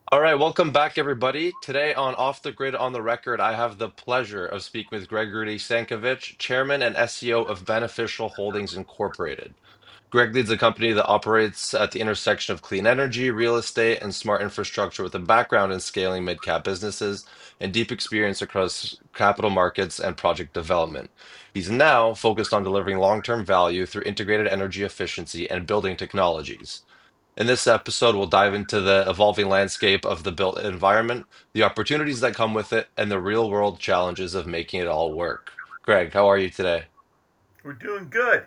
All right, welcome back, everybody. Today on Off the Grid on the Record, I have the pleasure of speaking with Gregory Sankovich, Chairman and SEO of Beneficial Holdings Incorporated. Greg leads a company that operates at the intersection of clean energy, real estate, and smart infrastructure with a background in scaling mid-cap businesses and deep experience across capital markets and project development. He's now focused on delivering long-term value through integrated energy efficiency and building technologies. In this episode, we'll dive into the evolving landscape of the built environment, the opportunities that come with it, and the real world challenges of making it all work. Greg, how are you today? We're doing good.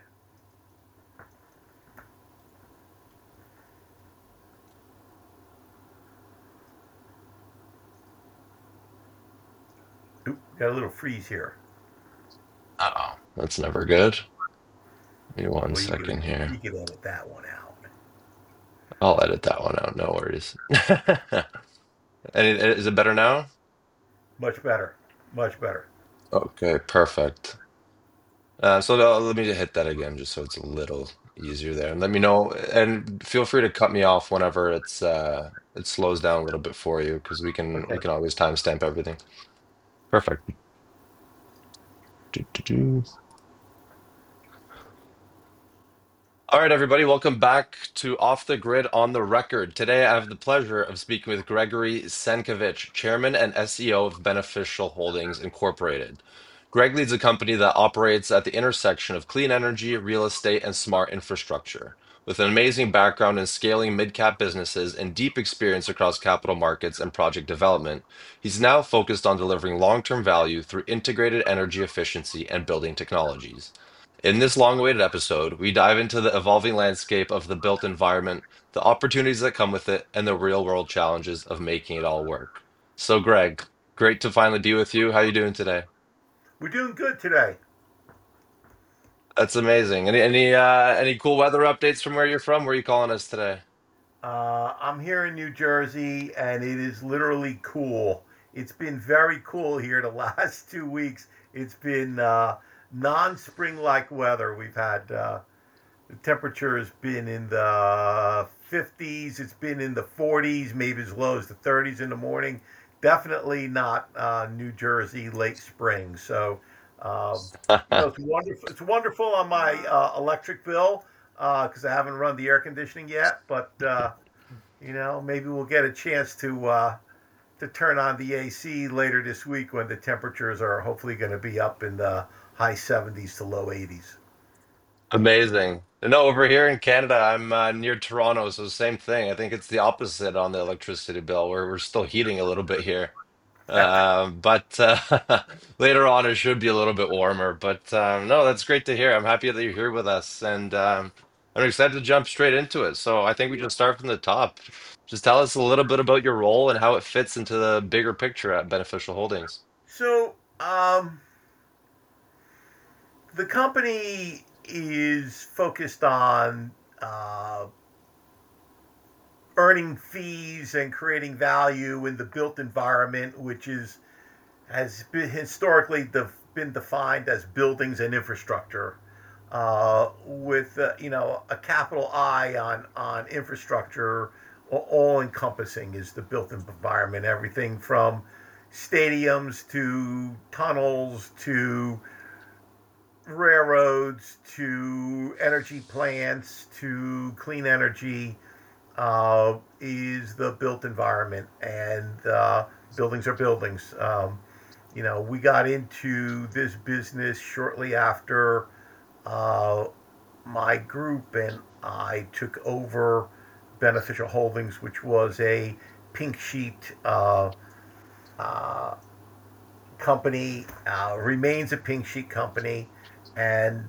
Oop, got a little freeze here. Uh-oh, that's never good. Give me one Well, second here. you can edit that one out. I'll edit that one out, no worries. Is it better now? Much better. Much better. Okay, perfect. Let me hit that again just so it's a little easier there. And let me know, and feel free to cut me off whenever it slows down a little bit for you because we Okay. can always timestamp everything. Perfect. Do. All right, everybody, welcome back to Off the Grid on the Record. Today, I have the pleasure of speaking with Gregory Senkovich, Chairman and SEO of Beneficial Holdings Incorporated. Greg leads a company that operates at the intersection of clean energy, real estate, and smart infrastructure. With an amazing background in scaling mid-cap businesses and deep experience across capital markets and project development, he's now focused on delivering long-term value through integrated energy efficiency and building technologies. In this long-awaited episode, we dive into the evolving landscape of the built environment, the opportunities that come with it, and the real-world challenges of making it all work. So, Greg, great to finally be with you. How you doing today? We're doing good today. That's amazing. Any cool weather updates from where you're from? Where are you calling us today? I'm here in New Jersey, and it is literally cool. It's been very cool here the last 2 weeks. It's been non-spring like weather. We've had the temperature has been in the 50s. It's been in the 40s, maybe as low as the 30s in the morning. Definitely not New Jersey late spring. So, it's wonderful. It's wonderful on my electric bill because I haven't run the air conditioning yet. But maybe we'll get a chance to turn on the AC later this week when the temperatures are hopefully going to be up in the high 70s to low 80s. Amazing. No, over here in Canada, I'm near Toronto, so same thing. I think it's the opposite on the electricity bill, where we're still heating a little bit here. But later on, it should be a little bit warmer. But no, that's great to hear. I'm happy that you're here with us, and I'm excited to jump straight into it. So I think we just start from the top. Just tell us a little bit about your role and how it fits into the bigger picture at Beneficial Holdings. So, the company is focused on uh, earning fees and creating value in the built environment, which is has been historically been defined as buildings and infrastructure, with a capital I on infrastructure. All encompassing is the built environment, everything from stadiums to tunnels to railroads to energy plants to clean energy is the built environment, and buildings are buildings. We got into this business shortly after uh, my group and I took over Beneficial Holdings, which was a pink sheet uh, company, remains a pink sheet company, and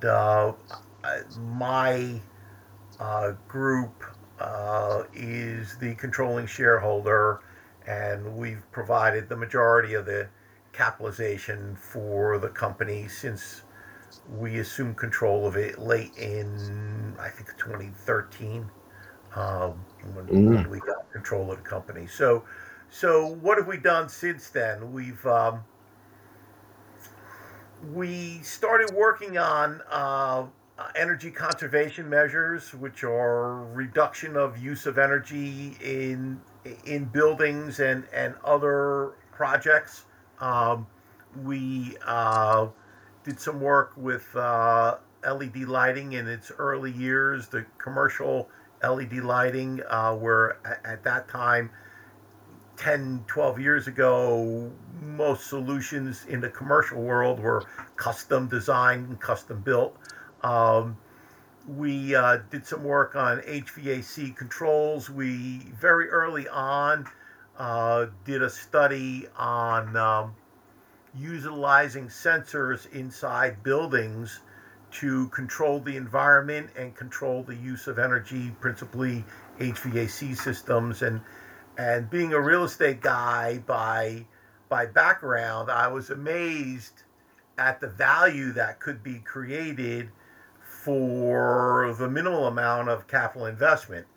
my group is the controlling shareholder, and we've provided the majority of the capitalization for the company since we assumed control of it late in, I think, 2013, um, when Mm. we got control of the company. So what have we done since then? We started working on energy conservation measures, which are reduction of use of energy in buildings and other projects. Um, we did some work with LED lighting in its early years, the commercial LED lighting, where at that time 10, 12 years ago, most solutions in the commercial world were custom designed and custom built. Um, we did some work on HVAC controls. We very early on did a study on utilizing sensors inside buildings to control the environment and control the use of energy, principally HVAC systems. And being a real estate guy by background, I was amazed at the value that could be created for the minimal amount of capital investment.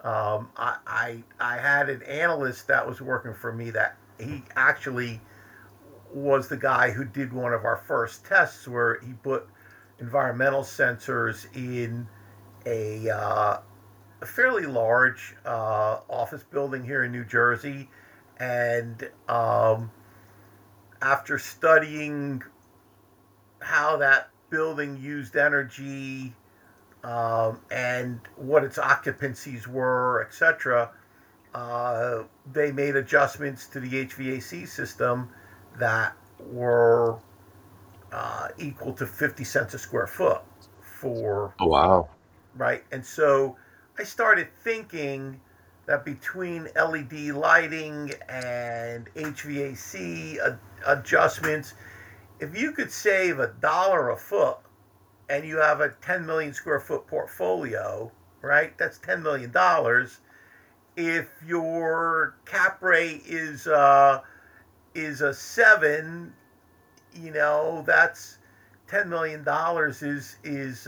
I had an analyst that was working for me that he actually was the guy who did one of our first tests where he put environmental sensors in a fairly large office building here in New Jersey. And after studying how that building used energy and what its occupancies were, etc., they made adjustments to the HVAC system that were equal to 50 cents a square foot for, Oh, wow. right? And so I started thinking that between LED lighting and HVAC adjustments, if you could save $1 a foot and you have a 10 million square foot portfolio, right? That's $10 million. If your cap rate is a 7, that's $10 million is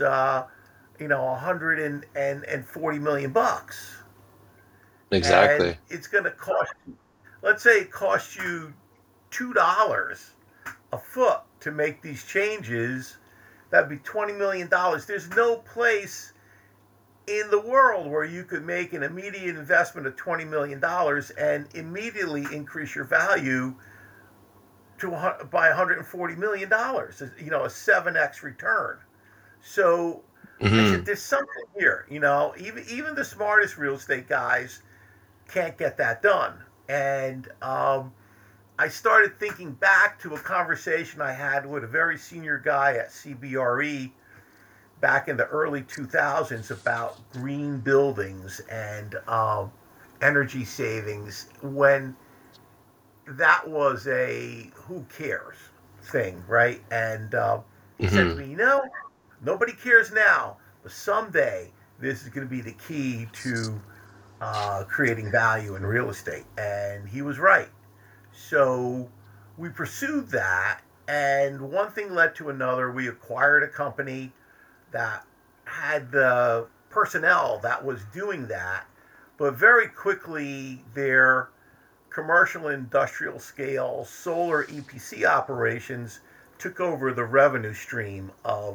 $140 million, and Exactly. it's going to cost. Let's say it costs you $2 a foot to make these changes. That'd be $20 million. There's no place in the world where you could make an immediate investment of $20 million and immediately increase your value to by $140 million. A 7x return. So I said, Hmm. there's something here. Even the smartest real estate guys can't get that done. And I started thinking back to a conversation I had with a very senior guy at CBRE back in the early 2000s about green buildings and energy savings, when that was a who cares thing, right? And he said to Hmm. me, nobody cares now, but someday this is going to be the key to creating value in real estate. And he was right. So we pursued that, and one thing led to another. We acquired a company that had the personnel that was doing that, but very quickly their commercial and industrial scale solar EPC operations took over the revenue stream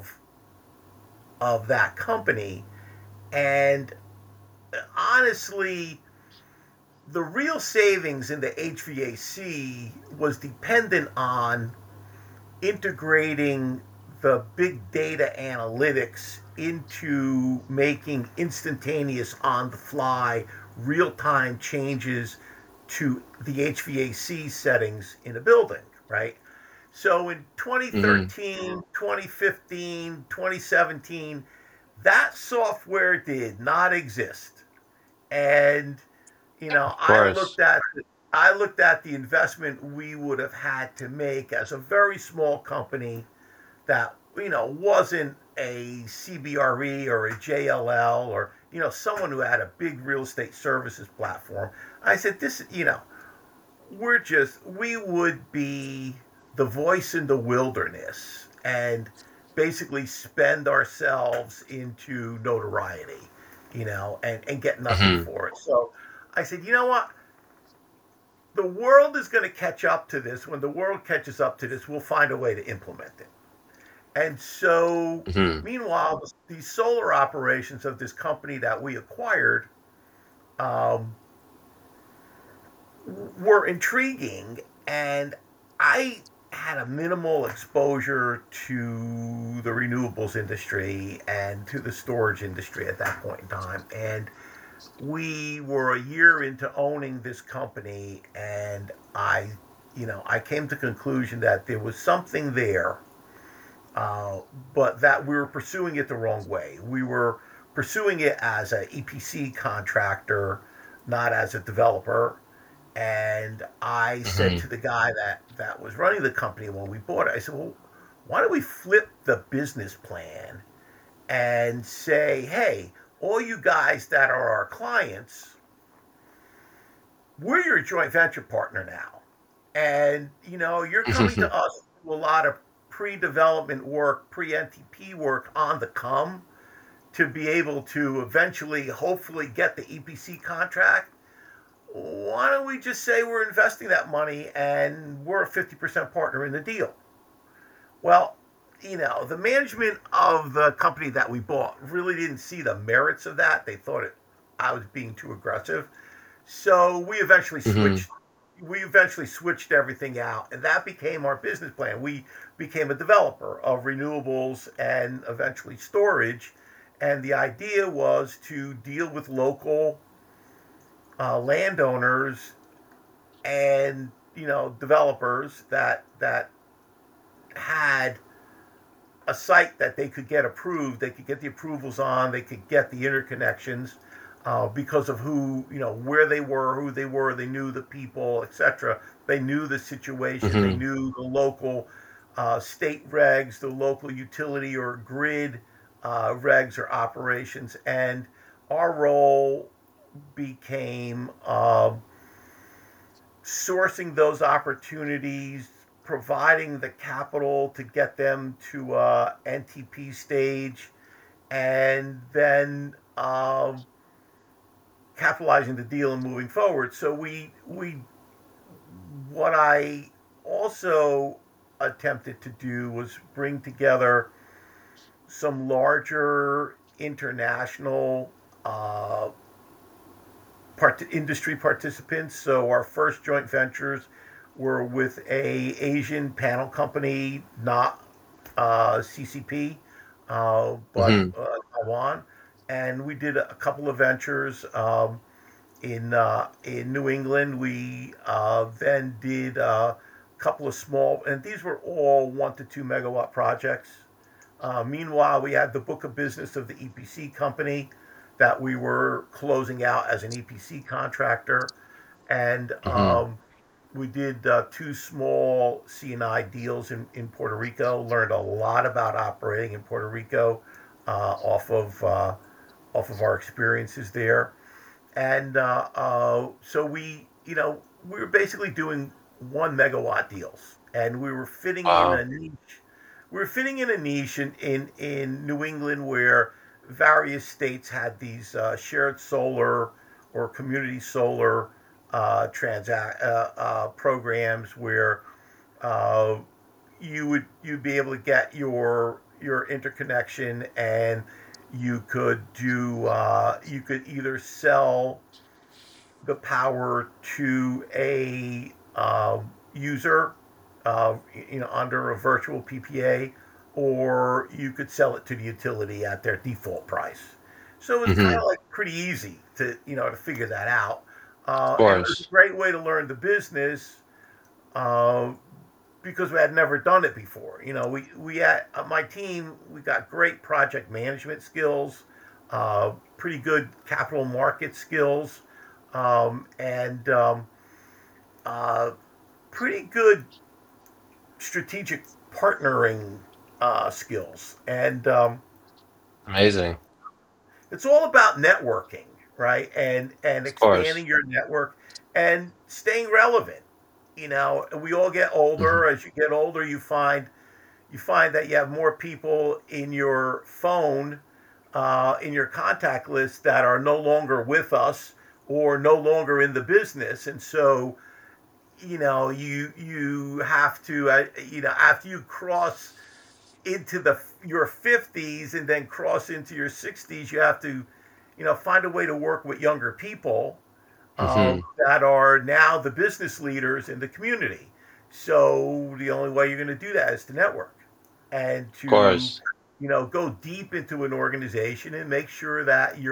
of that company. And honestly, the real savings in the HVAC was dependent on integrating the big data analytics into making instantaneous, on the fly, real time changes to the HVAC settings in a building, right? So in Hmm. 2013, 2015, 2017, that software did not exist. And Of course. I looked at the investment we would have had to make as a very small company that wasn't a CBRE or a JLL or someone who had a big real estate services platform. I said, this, we would be the voice in the wilderness and basically spend ourselves into notoriety, and get nothing Hmm. for it. So I said, you know what? The world is going to catch up to this. When the world catches up to this, we'll find a way to implement it. And so, Hmm. meanwhile, these solar operations of this company that we acquired um, were intriguing, and I had a minimal exposure to the renewables industry and to the storage industry at that point in time. And we were a year into owning this company, and I came to the conclusion that there was something there, uh, but that we were pursuing it the wrong way. We were pursuing it as an EPC contractor, not as a developer. And I said Hmm. to the guy that was running the company when we bought it, I said, well, why don't we flip the business plan and say, hey, all you guys that are our clients, we're your joint venture partner now. And, you're coming to us with a lot of pre development work, pre NTP work on the come to be able to eventually, hopefully, get the EPC contract. Why don't we just say we're investing that money and we're a 50% partner in the deal? Well, the management of the company that we bought really didn't see the merits of that. They thought I was being too aggressive. So Hmm. we eventually switched everything out, and that became our business plan. We became a developer of renewables and eventually storage, and the idea was to deal with local landowners and developers that had a site that they could get approved. They could get the approvals on. They could get the interconnections because of where they were, who they were. They knew the people, etc. They knew the situation. They Hmm. knew the local state regs, the local utility or grid regs or operations, and our role became sourcing those opportunities, providing the capital to get them to NTP stage, and then capitalizing the deal and moving forward. So we what I also attempted to do was bring together some larger international industry participants. So our first joint ventures were with a Asian panel company, not CCP, but Hmm. Taiwan, and we did a couple of ventures in New England. We then did a couple of small, and these were all 1 to 2 megawatt projects. Meanwhile, we had the book of business of the EPC company that we were closing out as an EPC contractor, and Hmm. we did two small CNI deals in Puerto Rico. Learned a lot about operating in Puerto Rico off of our experiences there, and so we were basically doing 1 megawatt deals, and we were fitting in a Wow. niche. We were fitting in a niche in New England where various states had these shared solar or community solar programs where uh, you'd be able to get your interconnection, and you could either sell the power to a user, under a virtual PPA, or you could sell it to the utility at their default price. So it was kind Hmm. of like pretty easy to figure that out, Of and it was a course. great way to learn the business. Uh, because we had never done it before. We had my team. We got great project management skills, pretty good capital market skills, and uh, pretty good strategic partnering skills. And Amazing. it's all about networking, right? And Of course. expanding your network and staying relevant. We all get Hmm. older. As you get older, you find that you have more people in your phone, in your contact list that are no longer with us or no longer in the business, and so you have to after you cross into your 50s and then cross into your 60s, you have to, find a way to work with younger people Hmm. that are now the business leaders in the community. So the only way you're going to do that is to network and Of to, course. go deep into an organization and make sure that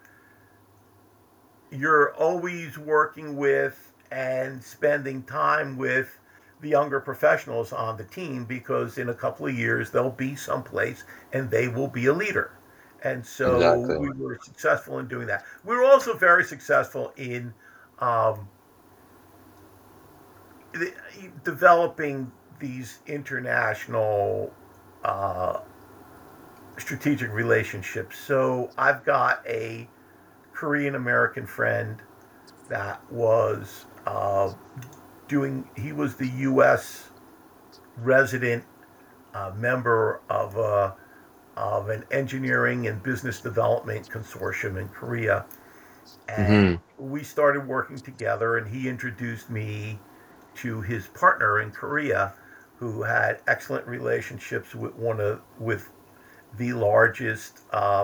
you're always working with and spending time with the younger professionals on the team, because in a couple of years they'll be someplace and they will be a leader. And so Exactly. we were successful in doing that. We were also very successful in um, the, developing these international uh, strategic relationships. So I've got a Korean American friend that was he was the U.S. resident member of an engineering and business development consortium in Korea. And Hmm. we started working together, and he introduced me to his partner in Korea, who had excellent relationships with with the largest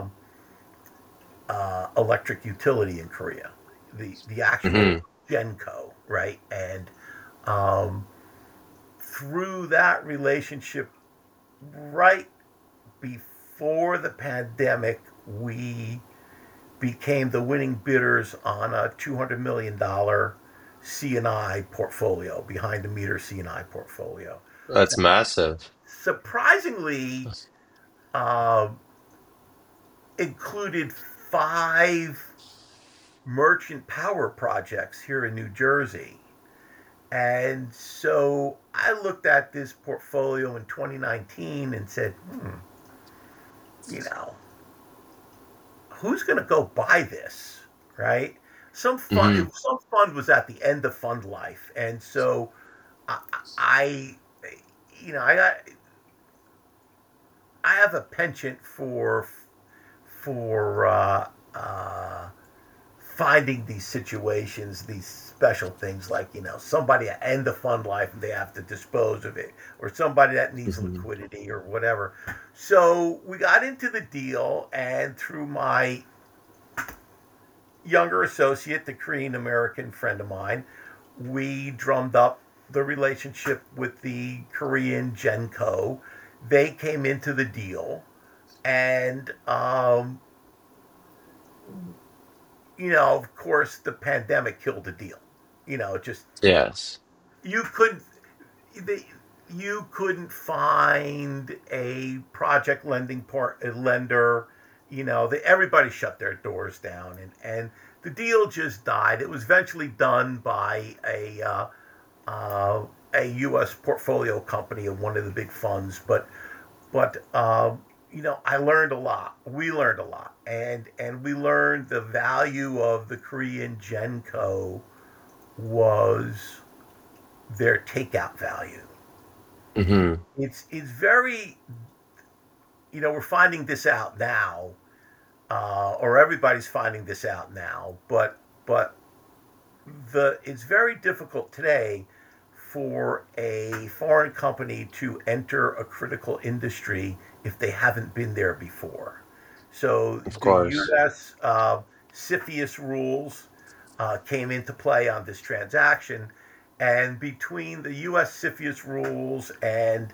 electric utility in Korea, the actual Hmm. Genco, right? And um, through that relationship, right before the pandemic, we became the winning bidders on a $200 million CNI portfolio, behind the meter CNI portfolio. That's Now, massive. surprisingly, uh, included five merchant power projects here in New Jersey. And so I looked at this portfolio in 2019 and said, you know, who's going to go buy this, right? Hmm. Some fund was at the end of fund life, and so I, I you know, I have a penchant for finding these situations, these special things, like, somebody at end of fund life and they have to dispose of it, or somebody that needs Hmm. liquidity or whatever. So we got into the deal, and through my younger associate, the Korean American friend of mine, we drummed up the relationship with the Korean Genco. They came into the deal, and of course, the pandemic killed the deal. Just Yes. you couldn't they, you couldn't find a project lending a lender. Everybody shut their doors down, and the deal just died. It was eventually done by a U.S. portfolio company of one of the big funds, but I learned a lot. We learned a lot, and we learned the value of the Korean Genco was their takeout value. Hmm. It's very, we're finding this out now, or everybody's finding this out now, but the it's very difficult today for a foreign company to enter a critical industry if they haven't been there before. So Of the course. U.S. CFIUS rules came into play on this transaction, and between the U.S. CFIUS rules and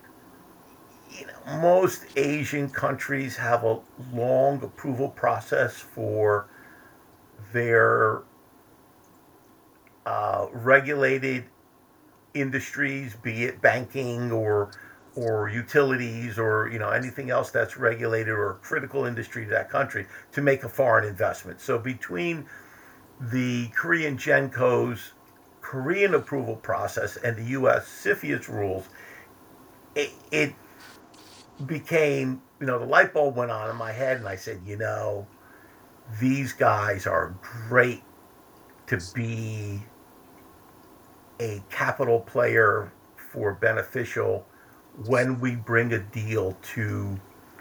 most Asian countries have a long approval process for their regulated industries, be it banking or utilities, or anything else that's regulated or critical industry to that country, to make a foreign investment. So between the Korean Genco's Korean approval process and the U.S. CFIUS rules, it became, the light bulb went on in my head, and I said, these guys are great to be a capital player for Beneficial when we bring a deal to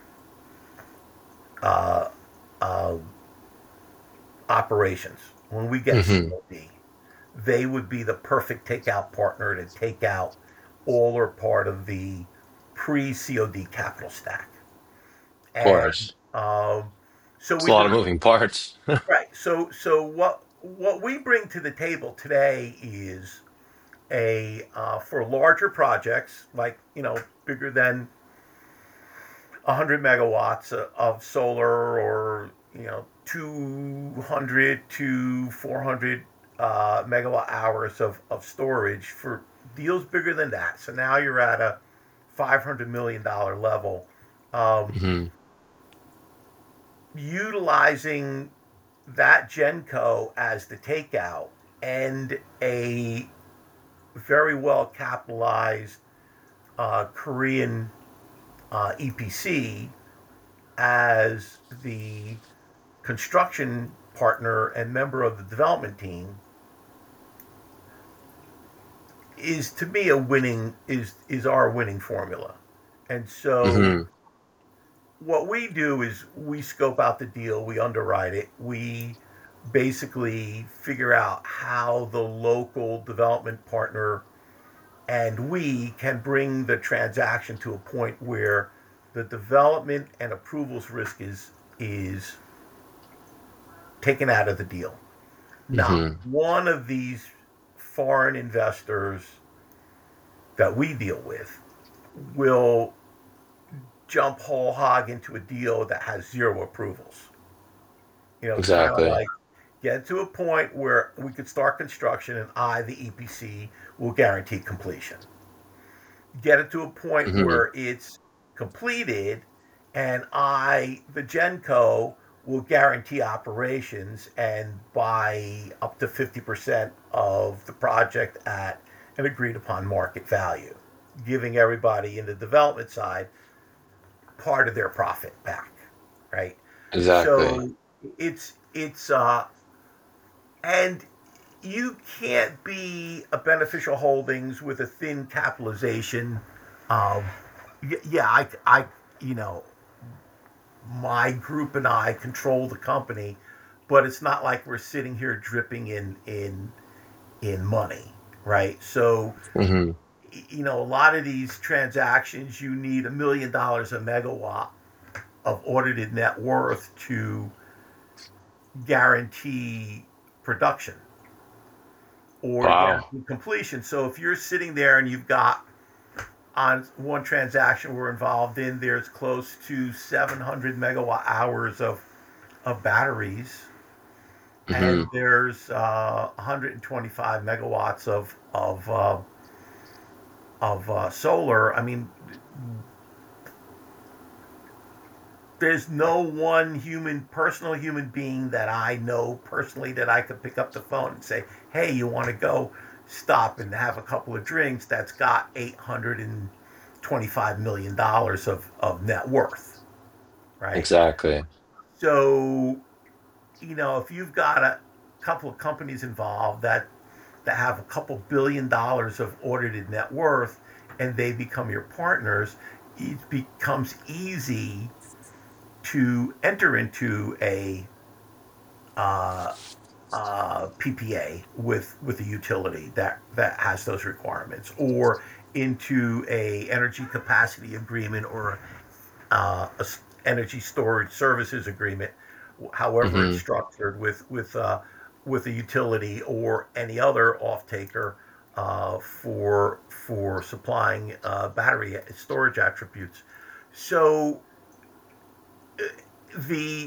uh, uh, operations. When we get Hmm. COD, they would be the perfect takeout partner to take out all or part of the pre-COD capital stack. Of And course. so It's a we've lot been of moving parts. right. So what we bring to the table today is a for larger projects like bigger than 100 megawatts of solar, or 200 to 400 megawatt hours of storage for deals bigger than that. So now you're at a $500 million level. Um, Hmm. Utilizing that Genco as the takeout and a very well capitalized Korean EPC as the construction partner and member of the development team is, to me, a winning is our winning formula. And so Hmm. what we do is we scope out the deal, we underwrite it, we basically figure out how the local development partner and we can bring the transaction to a point where the development and approvals risk is taken out of the deal. Not Hmm. one of these foreign investors that we deal with will jump whole hog into a deal that has zero approvals. It's kind of Exactly. like get to a point where we could start construction and I, the EPC, will guarantee completion. Get it to a point Hmm. where it's completed and I, the Genco, will guarantee operations and buy up to 50% of the project at an agreed upon market value, giving everybody in the development side part of their profit back, right? Exactly. So it's and you can't be a beneficial holdings with a thin capitalization. Um, yeah, you know, my group and I control the company, but it's not like we're sitting here dripping in money, right? So Hmm. a lot of these transactions, you need $1 million a megawatt of audited net worth to guarantee production or to Wow. guarantee completion. So if you're sitting there and you've got on one transaction we're involved in, there's close to 700 megawatt hours of batteries, Hmm. and there's 125 megawatts of solar. I mean, there's no one personal human being that I know personally that I could pick up the phone and say, "Hey, you want to go stop and have a couple of drinks?" That's got $825 million of net worth, right? Exactly. So, if you've got a couple of companies involved that have a couple $1 billion of audited net worth and they become your partners, it becomes easy to enter into a uh, PPA with a utility that has those requirements, or into a energy capacity agreement, or a energy storage services agreement, however it's Hmm. structured with a utility or any other off taker for supplying battery storage attributes. So the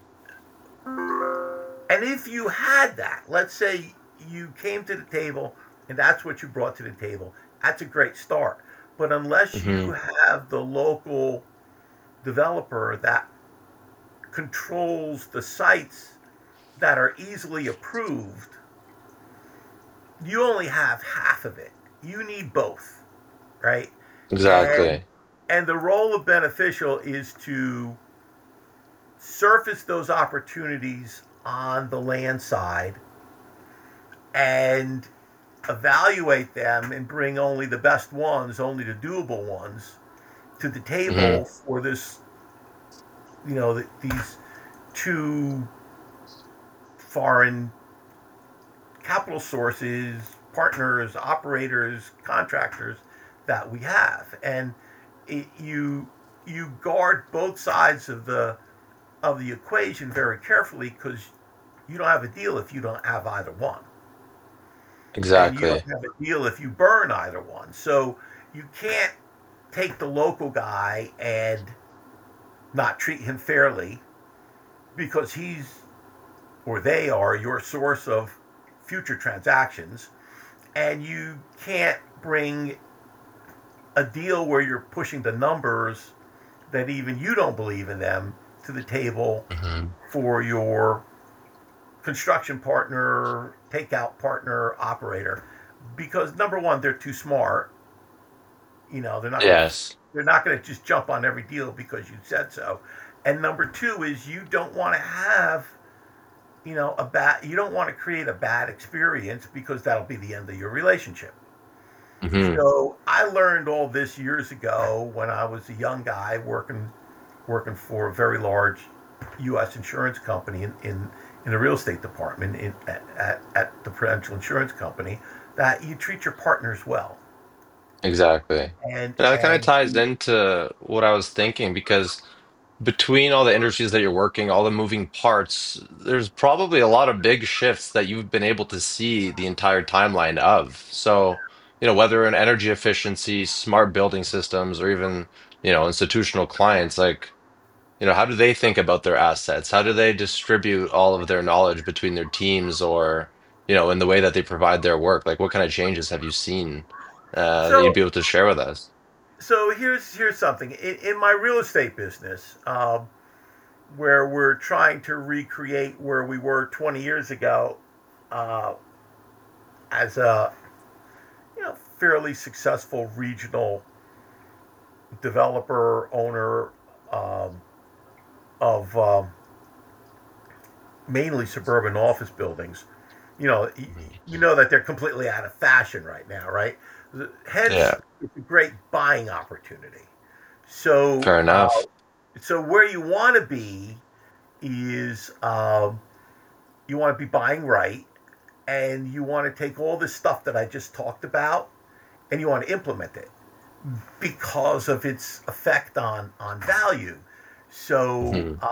and if you had that, let's say you came to the table and that's what you brought to the table, that's a great start. But unless Hmm. you have the local developer that controls the sites that are easily approved, you only have half of it. You need both, right? And Exactly. and the role of beneficial is to surface those opportunities on the land side and evaluate them and bring only the best ones, only the doable ones to the Hmm. table for this, these two foreign capital sources, partners, operators, contractors that we have. And you guard both sides of the equation very carefully because you don't have a deal if you don't have either one, and you don't Exactly. have a deal if you burn either one. So you can't take the local guy and not treat him fairly because he's or they are your source of future transactions, and you can't bring a deal where you're pushing the numbers that even you don't believe in them to the table Hmm. for your construction partner, takeout partner, operator, because number one, they're too smart. You know, Yes. they're not going to just jump on every deal because you said so. And number two is you don't want to have a bad. You don't want to create a bad experience because that'll be the end of your relationship. Hmm. So I learned all this years ago when I was a young guy working for a very large U.S. insurance company in the real estate department at the Prudential Insurance Company, that you treat your partners well. Exactly. And And that kind of and ties into what I was thinking because between all the industries that you're working, all the moving parts, there's probably a lot of big shifts that you've been able to see the entire timeline of. So, whether in energy efficiency, smart building systems, or even, institutional clients, like, how do they think about their assets? How do they distribute all of their knowledge between their teams or, in the way that they provide their work? Like, what kind of changes have you seen that you'd so be able to share with us? so here's something in my real estate business, where we're trying to recreate where we were 20 years ago, uh, as a fairly successful regional developer owner, um, of mainly suburban office buildings. You know, Mhm. you know that they're completely out of fashion right now, right? Hence, Yeah, it's a great buying opportunity. So, fair enough. so where you want to be is, you want to be buying right, and you want to take all this stuff that I just talked about, and you want to implement it because of its effect on value. So, Mhm.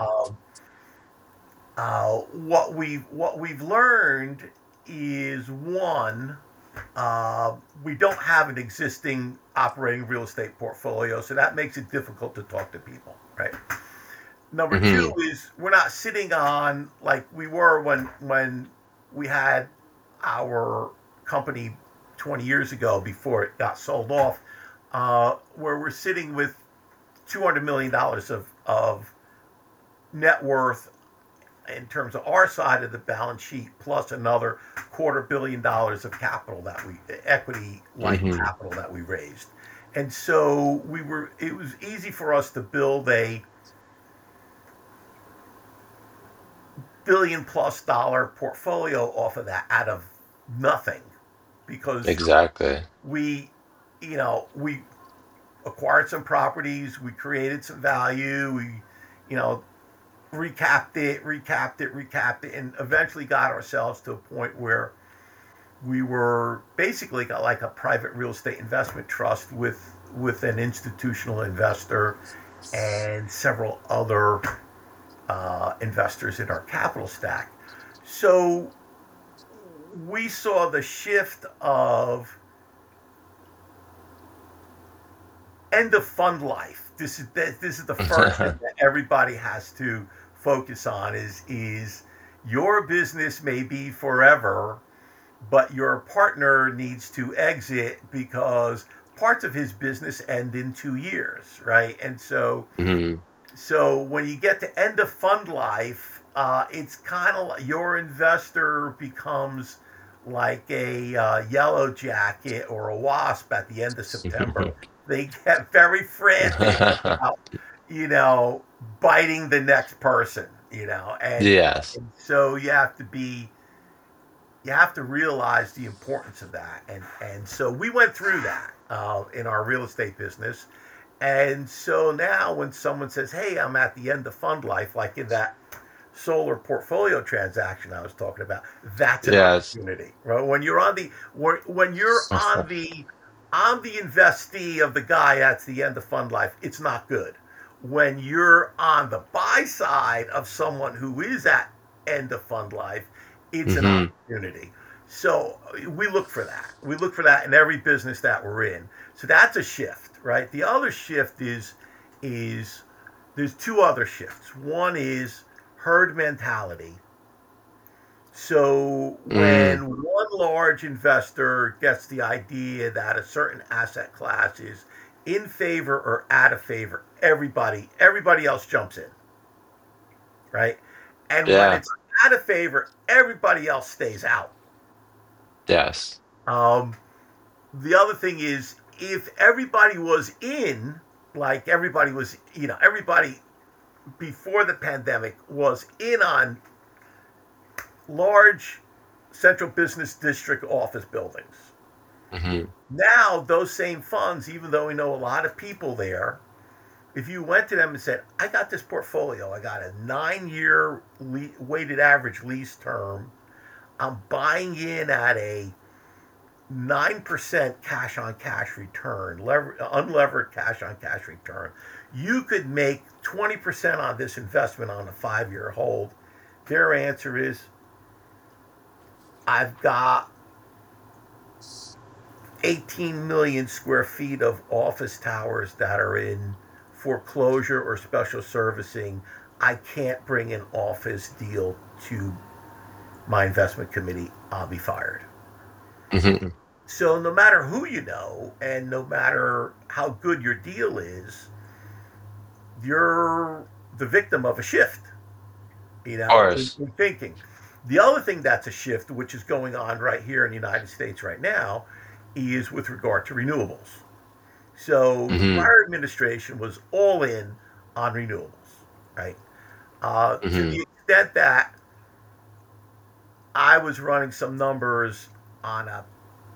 what we've learned is one, we don't have an existing operating real estate portfolio, so that makes it difficult to talk to people, right? Number two Hmm. is we're not sitting on like we were when we had our company 20 years ago before it got sold off, where we're sitting with $200 million of net worth in terms of our side of the balance sheet, plus another $250 million of capital that we equity like Hmm. capital that we raised. And so it was easy for us to build a $1 billion+ portfolio off of that out of nothing, because Exactly. we we acquired some properties, we created some value, we you know recapped it, and eventually got ourselves to a point where we were basically got like a private real estate investment trust with an institutional investor and several other investors in our capital stack. So we saw the shift of end of fund life. This is the first thing that everybody has to focus on is your business may be forever, but your partner needs to exit because parts of his business end in 2 years, right? And Hmm. so when you get to end of fund life, it's kind of like your investor becomes like a yellow jacket or a wasp at the end of September. They get very frantic about, you know, biting the next person, Yes. and so you have to realize the importance of that, and so we went through that in our real estate business, and so now when someone says, "Hey, I'm at the end of fund life," like in that solar portfolio transaction I was talking about, that's an Yes. opportunity. Right? When you're on the I'm the investee of the guy that's the end of fund life. It's not good. When you're on the buy side of someone who is at end of fund life, it's an Hmm. opportunity. So we look for that. We look for that in every business that we're in. So that's a shift, right? The other shift is there's two other shifts. One is herd mentality. So Mm. when one large investor gets the idea that a certain asset class is in favor or out of favor, everybody else jumps in, right? And when Yeah. it's out of favor, everybody else stays out. Yes. Um, the other thing is if everybody was in, like everybody was, everybody before the pandemic was in on large central business district office buildings. Hmm. Now, those same funds, even though we know a lot of people there, if you went to them and said, I got this portfolio, I got a 9 year weighted average lease term, I'm buying in at a 9% cash on cash return, unlevered cash on cash return, you could make 20% on this investment on a 5 year hold. Their answer is, I've got 18 million square feet of office towers that are in foreclosure or special servicing. I can't bring an office deal to my investment committee. I'll be fired. Hmm. So, no matter who you know and no matter how good your deal is, you're the victim of a shift, Of in, course. in thinking. The other thing that's a shift, which is going on right here in the United States right now, is with regard to renewables. So the Hmm. prior administration was all in on renewables, right? To Hmm. the extent that I was running some numbers on a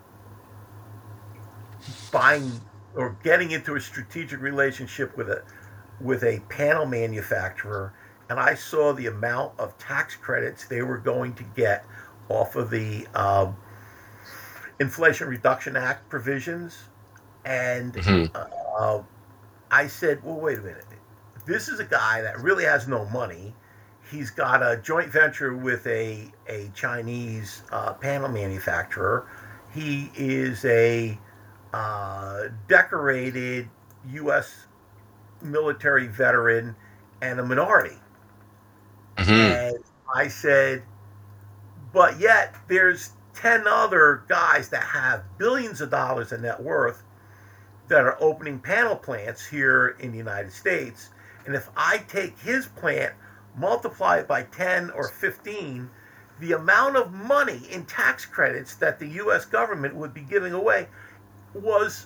buying or getting into a strategic relationship with a panel manufacturer, and I saw the amount of tax credits they were going to get off of the Inflation Reduction Act provisions, and Hmm. uh, I said, well, wait a minute. This is a guy that really has no money. He's got a joint venture with a Chinese panel manufacturer. He is a decorated U.S. military veteran and a minority. Hmm. And I said, but yet there's 10 other guys that have billions of dollars in net worth that are opening panel plants here in the United States. And if I take his plant, multiply it by 10 or 15, the amount of money in tax credits that the US government would be giving away was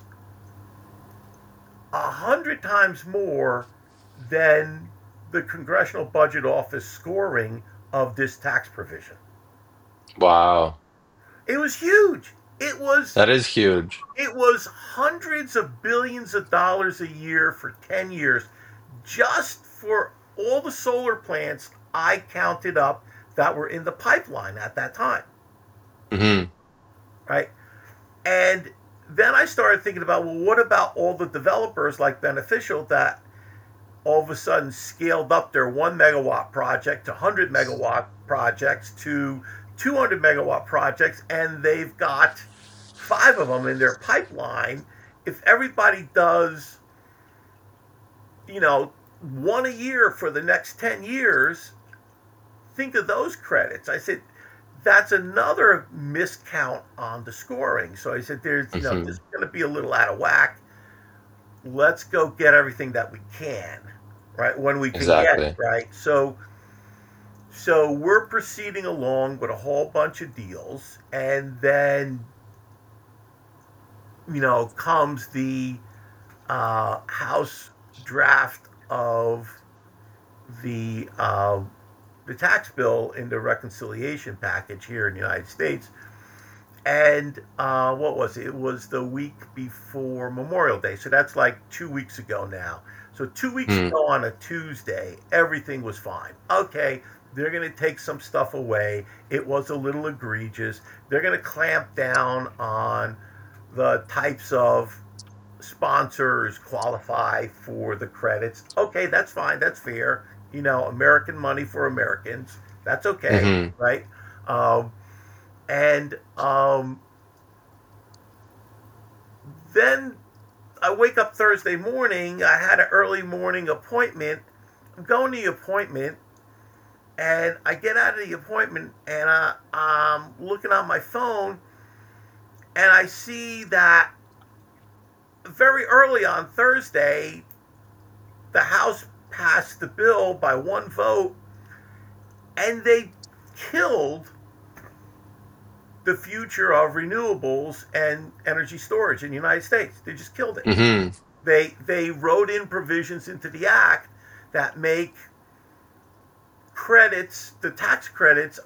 100 times more than the Congressional Budget Office scoring of this tax provision. Wow. It was huge. It was That is huge. it was hundreds of billions of dollars a year for 10 years just for all the solar plants I counted up that were in the pipeline at that time, Hmm. right? And then I started thinking about, well, what about all the developers like Beneficial that all of a sudden scaled up their 1 megawatt project to 100 megawatt projects to 200 megawatt projects, and they've got five of them in their pipeline. If everybody does, you know, one a year for the next 10 years, think of those credits. I said, that's another miscount on the scoring. So I said, this Hmm. is going to be a little out of whack. Let's go get everything that we can, right? When we can get it, Exactly. right? So we're proceeding along with a whole bunch of deals, and then comes the House draft of the uh, the tax bill in the reconciliation package here in the United States. And what was it? It was the week before Memorial Day. So that's like 2 weeks ago now. So 2 weeks Mm. ago on a Tuesday, everything was fine. Okay, they're going to take some stuff away. It was a little egregious. They're going to clamp down on the types of sponsors qualify for the credits. Okay, that's fine. That's fair. American money for Americans. That's okay, Hmm. right? Um, and then I wake up Thursday morning. I had an early morning appointment. I'm going to the appointment, and I get out of the appointment, and I'm looking on my phone, and I see that very early on Thursday, the House passed the bill by one vote, and they killed the future of renewables and energy storage in the United States. They just killed it. Hmm. They wrote in provisions into the act that make credits, the tax credits,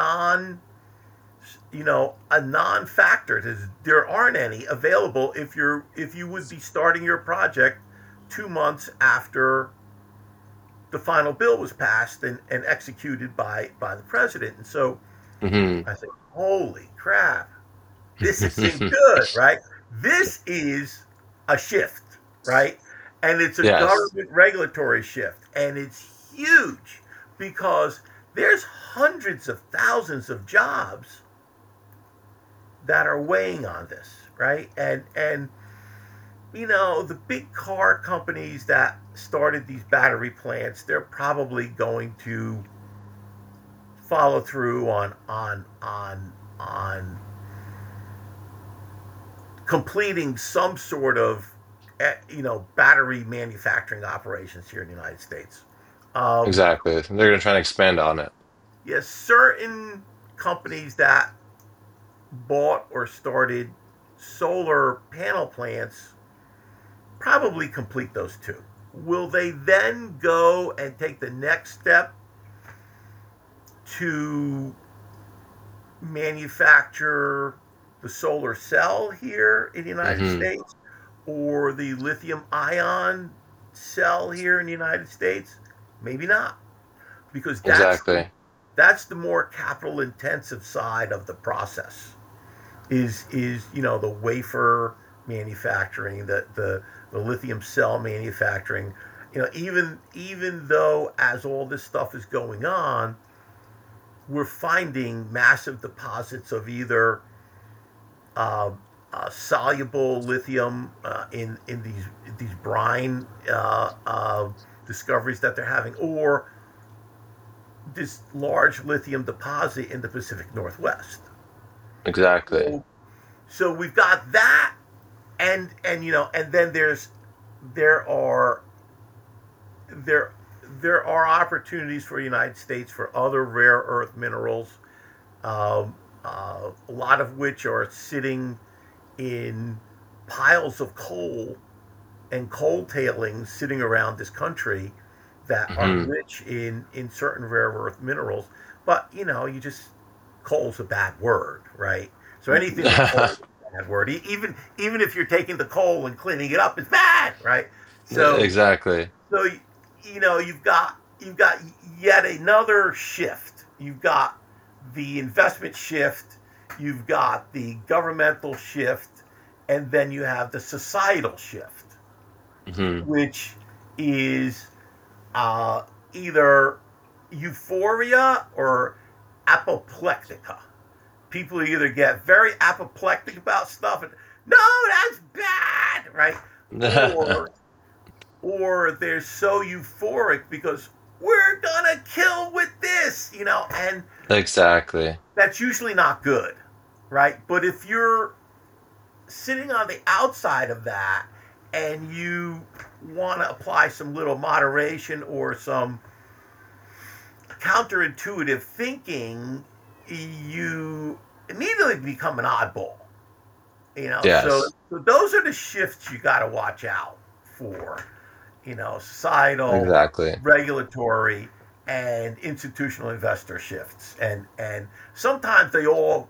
a non-factor. There aren't any available if you would be starting your project 2 months after the final bill was passed and executed by the president. And so Hmm. I think, holy crap, this isn't good, right? This is a shift, right? And it's a Yes. government regulatory shift. And it's huge because there's hundreds of thousands of jobs that are weighing on this, right? And the big car companies that started these battery plants, they're probably going to follow through on completing some sort of battery manufacturing operations here in the United States. Um, Exactly. They're going to try and expand on it. yes, certain companies that bought or started solar panel plants probably complete those two. Will they then go and take the next step to manufacture the solar cell here in the United Hmm. States or the lithium ion cell here in the United States? Maybe not, because Exactly. that's the more capital intensive side of the process. Is the wafer manufacturing, the lithium cell manufacturing. Even though as all this stuff is going on, we're finding massive deposits of either uh, soluble lithium in these brine discoveries that they're having, or this large lithium deposit in the Pacific Northwest. Exactly. So, so we've got that, and then there are there there are opportunities for the United States for other rare earth minerals, a lot of which are sitting in piles of coal and coal tailings sitting around this country that are Hmm. rich in certain rare earth minerals. But you just coal's a bad word, right? So anything with coal is a bad word. Even if you're taking the coal and cleaning it up, it's bad, right? So Exactly. so you've got yet another shift. You've got the investment shift, you've got the governmental shift, and then you have the societal shift, Hmm. which is uh, either euphoria or apoplectica. People either get very apoplectic about stuff and no, that's bad, right? Or they're so euphoric because we're gonna kill with this, and Exactly. that's usually not good, right? But if you're sitting on the outside of that and you want to apply some little moderation or some counterintuitive thinking, you immediately become an oddball. So Yes. those are the shifts you got to watch out for. Societal, Exactly. regulatory, and institutional investor shifts, and sometimes they all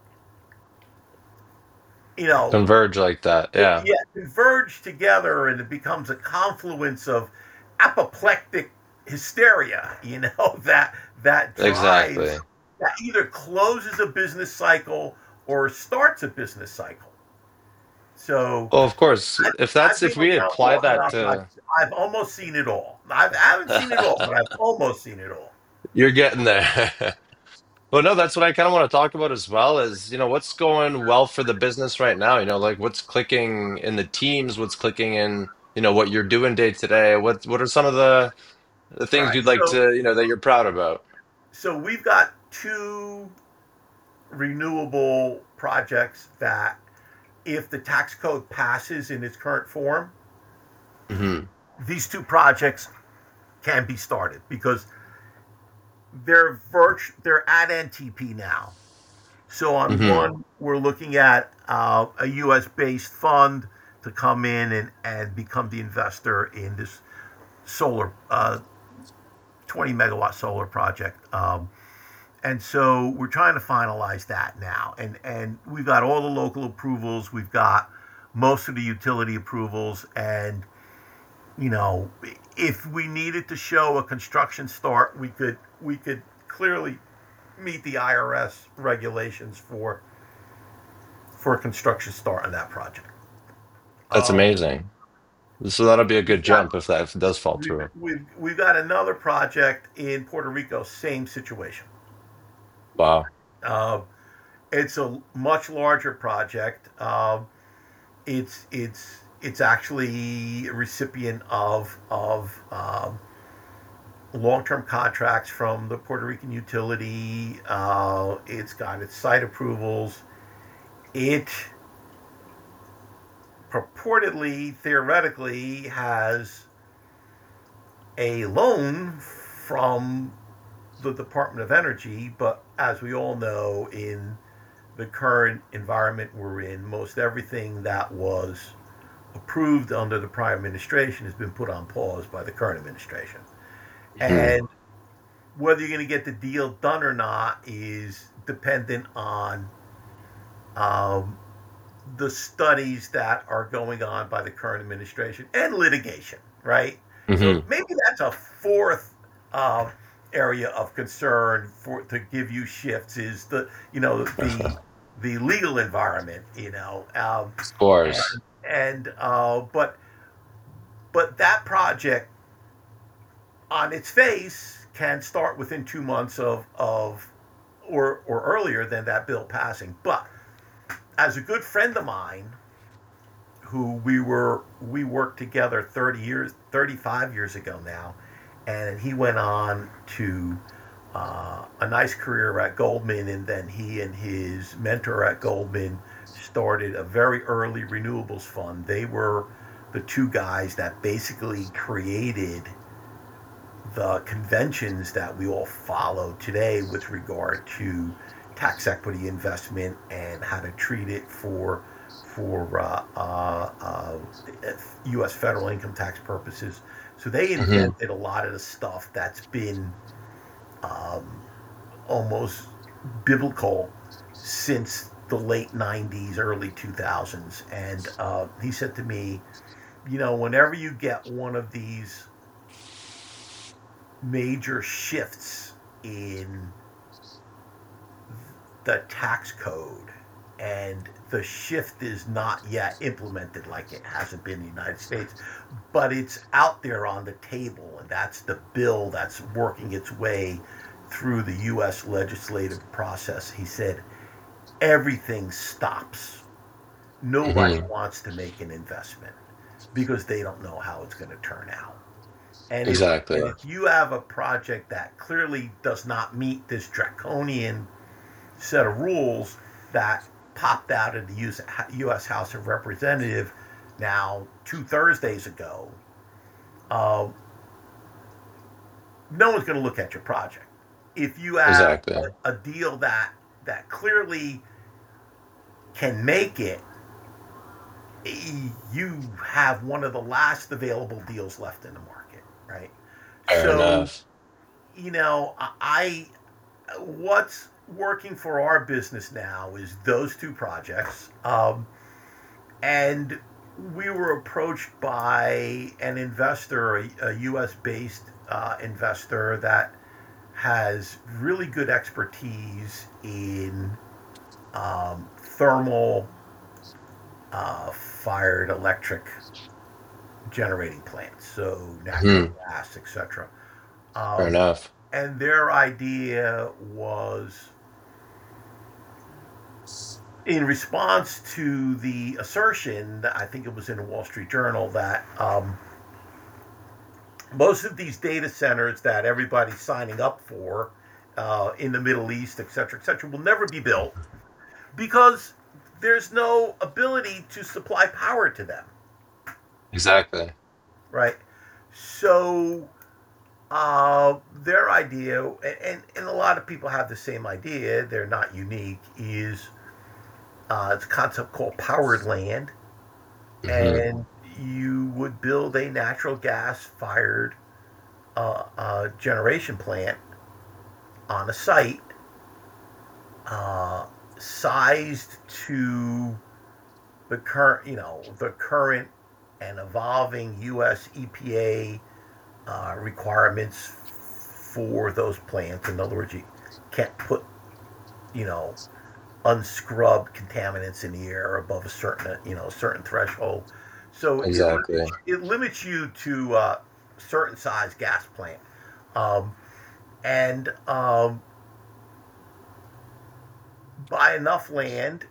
you know Converge like that. Yeah. yeah, converge together, and it becomes a confluence of apoplectic hysteria, that drives, Exactly. that either closes a business cycle or starts a business cycle. So Well, of course, I've if been we around apply long that enough. to I've almost seen it all. I haven't seen it all, but I've almost seen it all. you're getting there. Well, no, that's what I kind of want to talk about as well is, what's going well for the business right now? Like what's clicking in the teams, what's clicking in, what you're doing day to day. What are some of the All things right. you'd like to, that you're proud about? So we've got two renewable projects that, if the tax code passes in its current form, Hmm. these two projects can be started because they're at NTP now. So on Hmm. one, we're looking at a U.S. based fund to come in and become the investor in this solar 20 megawatt solar project. And so we're trying to finalize that now, and we've got all the local approvals, we've got most of the utility approvals, and you know, if we needed to show a construction start, we could clearly meet the IRS regulations for a construction start on that project. That's Um, amazing. So that'll be a good we've got jump if it does fall we've, through. we've got another project in Puerto Rico, same situation. Wow. Uh, it's a much larger project. It's actually a recipient of long term contracts from the Puerto Rican utility. It's got its site approvals. It purportedly, theoretically, has a loan from the Department of Energy, but as we all know, in the current environment we're in, most everything that was approved under the prior administration has been put on pause by the current administration. Hmm. And whether you're going to get the deal done or not is dependent on um, the studies that are going on by the current administration and litigation, right? So Hmm. maybe that's a fourth uh, area of concern for to give you shifts is the legal environment, Of course. but that project on its face can start within 2 months of or earlier than that bill passing. But as a good friend of mine who we worked together 35 years ago now, and he went on to a nice career at Goldman, and then he and his mentor at Goldman started a very early renewables fund. They were the two guys that basically created the conventions that we all follow today with regard to tax equity investment and how to treat it for U.S. federal income tax purposes. So they Hmm. invented a lot of the stuff that's been um, almost biblical since the late 90s, early 2000s. And he said to me, whenever you get one of these major shifts in the tax code, and the shift is not yet implemented like it hasn't been in the United States, but it's out there on the table, and that's the bill that's working its way through the U.S. legislative process. He said, everything stops. Nobody Hmm. wants to make an investment because they don't know how it's going to turn out. And Exactly. if you have a project that clearly does not meet this draconian set of rules that popped out of the U.S. House of Representatives now 2 Thursdays ago, uh, no one's going to look at your project. If you have Exactly. a deal that clearly can make it, you have one of the last available deals left in the market, right? Fair So, enough. I what's working for our business now is those two projects. And we were approached by an investor, a U.S. based investor that has really good expertise in thermal fired electric generating plants, so natural Hmm. gas, etc. Fair Um, enough. and their idea was in response to the assertion that I think it was in the Wall Street Journal that most of these data centers that everybody's signing up for in the Middle East, et cetera, will never be built because there's no ability to supply power to them, Exactly. right? So their idea, and a lot of people have the same idea, they're not unique, is it's a concept called powered land. Hmm. And you would build a natural gas fired generation plant on a site uh, sized to the current and evolving U.S. EPA requirements for those plants. In other words, you can't put you know unscrubbed contaminants in the air above a certain threshold. So Exactly. it limits you to certain size gas plant, um, and buy enough land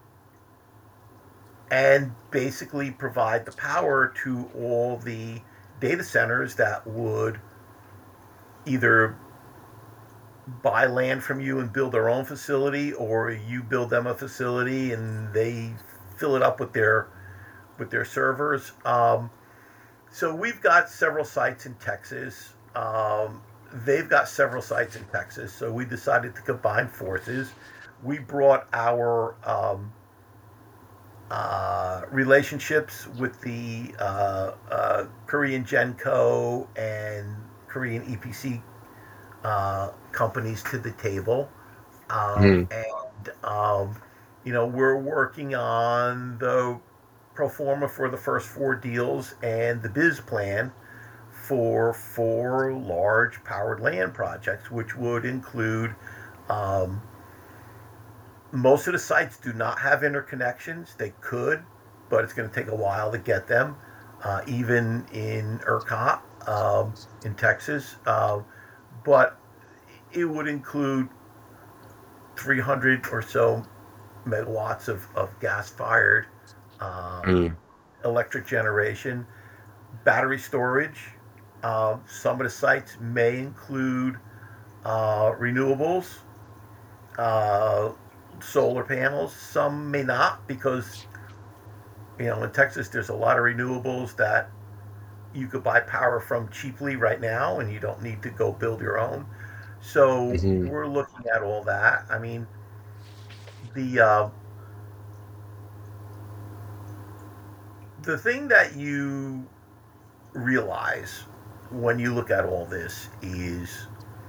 and basically provide the power to all the data centers that would either buy land from you and build their own facility, or you build them a facility and they fill it up with their servers. So we've got several sites in Texas. They've got several sites in Texas. So we decided to combine forces. We brought our relationships with the Korean Genco and Korean EPC companies to the table. Hmm. We're working on the pro forma for the first four deals and the biz plan for four large powered land projects, which would include um, most of the sites do not have interconnections. They could, but it's going to take a while to get them, even in ERCOT in Texas. But it would include 300 or so megawatts of gas fired Hmm. electric generation, battery storage. Some of the sites may include renewables, uh, solar panels. Some may not because, in Texas, there's a lot of renewables that you could buy power from cheaply right now and you don't need to go build your own. So Hmm. we're looking at all that. I mean, the the thing that you realize when you look at all this is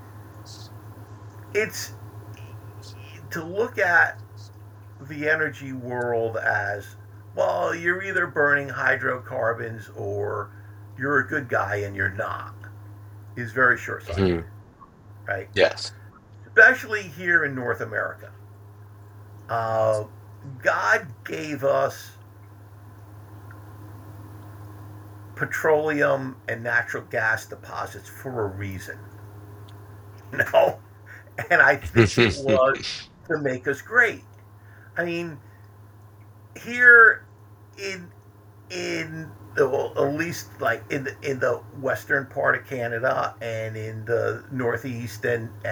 it's to look at the energy world as, well, you're either burning hydrocarbons or you're a good guy and you're not, is very short sighted, Hmm. right? Yes. Especially here in North America. Uh, God gave us petroleum and natural gas deposits for a reason. No, and I think it was to make us great. I mean, here in well, at least like in the western part of Canada and in the northeast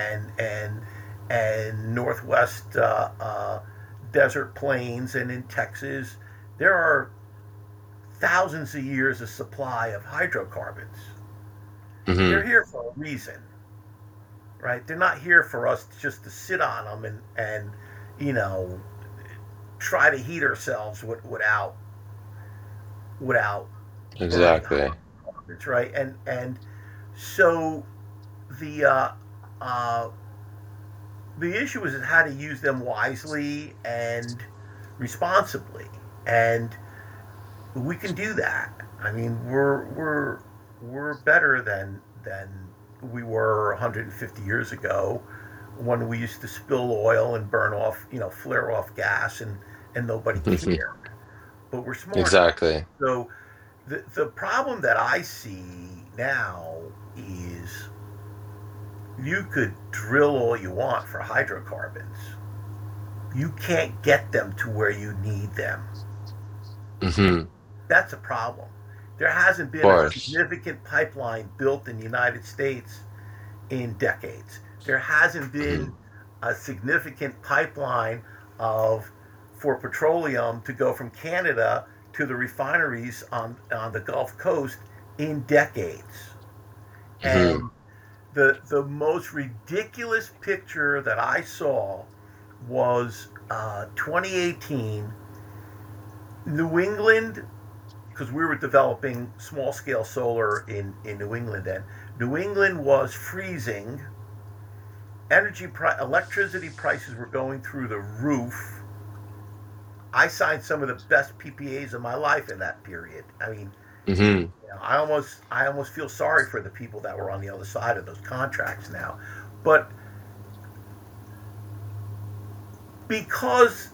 and northwest desert plains and in Texas, there are thousands of years of supply of hydrocarbons. They're Hmm. here for a reason, right? They're not here for us just to sit on them and you know try to heat ourselves without burning Exactly. hydrocarbons, right? And so the uh, the issue is how to use them wisely and responsibly, and we can do that. I mean, we're better than we were 150 years ago when we used to spill oil and burn off, flare off gas, and nobody cared. but we're smart enough. Exactly. So the problem that I see now is you could drill all you want for hydrocarbons. You can't get them to where you need them. Of That's a problem. There hasn't been a course. significant pipeline built in the United States in decades. There hasn't Hmm. been a significant pipeline of for petroleum to go from Canada to the refineries on the Gulf Coast in decades. Hmm. And the most ridiculous picture that I saw was 2018 New England, because we were developing small scale solar in New England then. New England was freezing. Electricity prices were going through the roof. I signed some of the best PPAs of my life in that period. I mean, Hmm. I almost feel sorry for the people that were on the other side of those contracts now. But because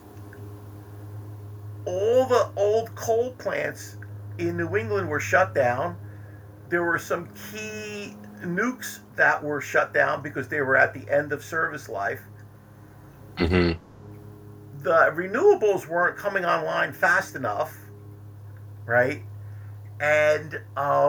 all the old coal plants in New England were shut down, there were some key nukes that were shut down because they were at the end of service life. Hmm. The renewables weren't coming online fast enough, right? And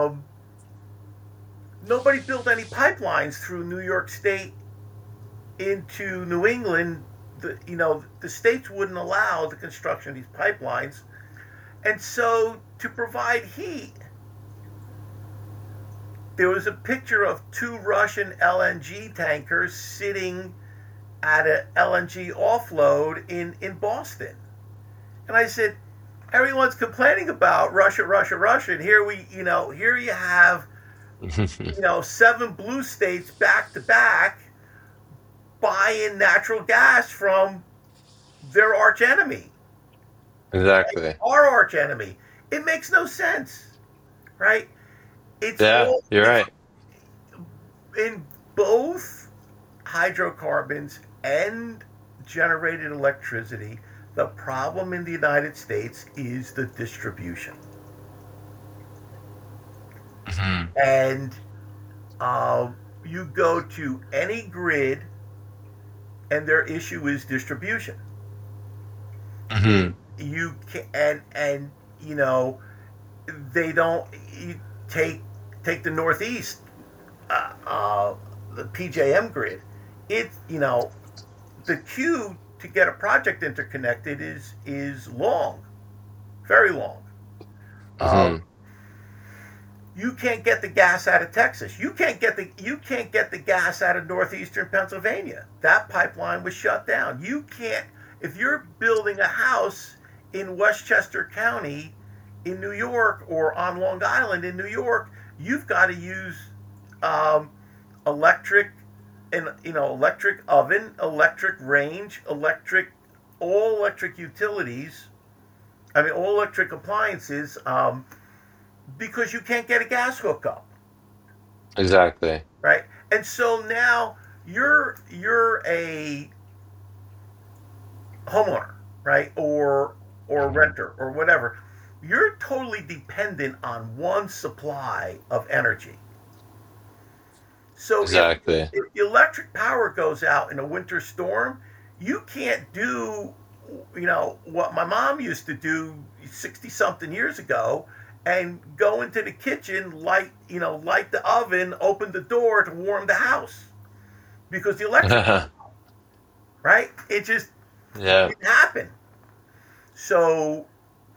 nobody built any pipelines through New York State into New England. The states wouldn't allow the construction of these pipelines, and so to provide heat, there was a picture of two Russian LNG tankers sitting at an LNG offload in Boston. And I said, everyone's complaining about Russia, Russia, Russia. And here you have, seven blue states back to back buying natural gas from their arch enemy, Exactly. our arch enemy. It makes no sense, right? It's Yeah, all you're it's right. in both hydrocarbons and generated electricity. The problem in the United States is the distribution. Hmm. And uh, you go to any grid, and their issue is distribution. Hmm. You can and you know they don't you take take the Northeast, uh, uh, the PJM grid. The queue to get a project interconnected is long, very long. Uh, Hmm. you can't get the gas out of Texas. You can't get the gas out of northeastern Pennsylvania. That pipeline was shut down. You can't if you're building a house in Westchester County in New York or on Long Island in New York, you've got to use um, electric and electric oven, electric range, electric all electric utilities. I mean all electric appliances because you can't get a gas hookup, Exactly. right? And so now you're a homeowner, right, or Hmm. renter or whatever. You're totally dependent on one supply of energy. So Exactly. if the electric power goes out in a winter storm, you can't do what my mom used to do 60 something years ago and go into the kitchen, light the oven, open the door to warm the house because the electric went out, right? It just Yeah. didn't happen. So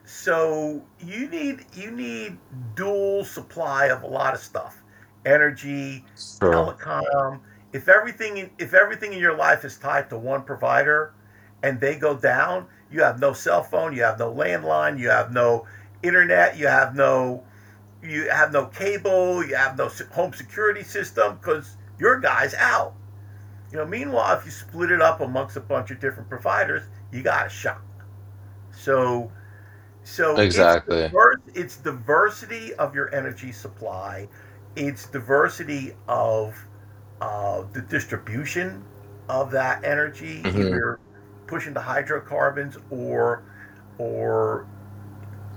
you need dual supply of a lot of stuff, energy, True. telecom. If everything in your life is tied to one provider, and they go down, you have no cell phone, you have no landline, you have no internet, you have no cable, you have no home security system because your guy's out. Meanwhile, if you split it up amongst a bunch of different providers, you got a shot. So so Exactly. it's diversity of your energy supply. It's diversity of the distribution of that energy, Hmm. either pushing the hydrocarbons or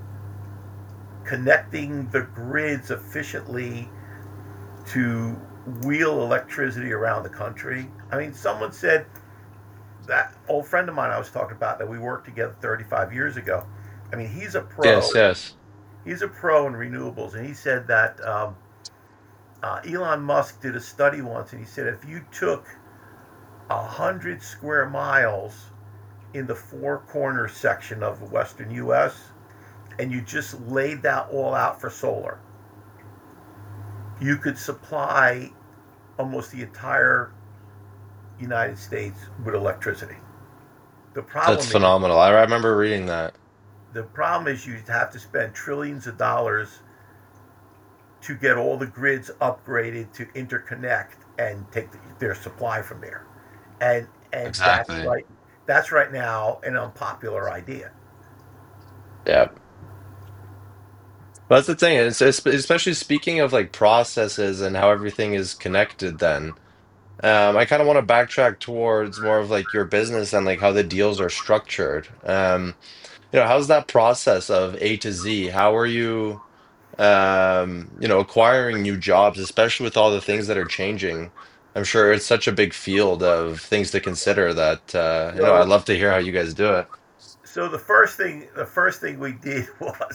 connecting the grids efficiently to wheel electricity around the country. I mean, someone said, that old friend of mine I was talking about that we worked together 35 years ago. I mean, he's a pro. Yes, yes. He's a pro in renewables, and he said that Elon Musk did a study once, and he said if you took 100 square miles in the four corners section of the western U.S. and you just laid that all out for solar, you could supply almost the entire United States with electricity. The That's problem is, phenomenal. I remember reading that. you'd have to spend trillions of dollars to get all the grids upgraded to interconnect and take their supply from there. And Exactly. that's right now an unpopular idea. Yeah. That's the thing. It's especially speaking of like processes and how everything is connected then. I kind of want to backtrack towards more of like your business and like how the deals are structured. How's that process of A to Z? How are you, acquiring new jobs, especially with all the things that are changing? I'm sure it's such a big field of things to consider that, I'd So love to hear how you guys do it. so the first thing we did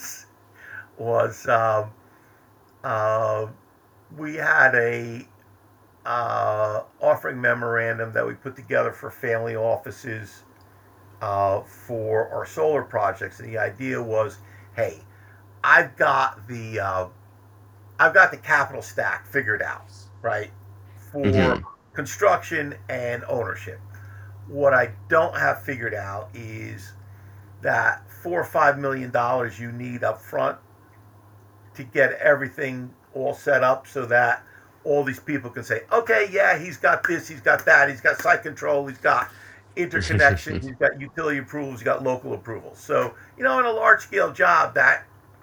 was uh, we had a offering memorandum that we put together for family offices for our solar projects, and the idea was, hey, I've got the uh, I've got the capital stack figured out, right, for Hmm. construction and ownership. What I don't have figured out is that $4 or $5 million you need up front to get everything all set up so that all these people can say, okay, yeah, he's got this, he's got that, he's got site control, he's got interconnection, he's got utility approvals, he's got local approvals. So, in a large scale job, that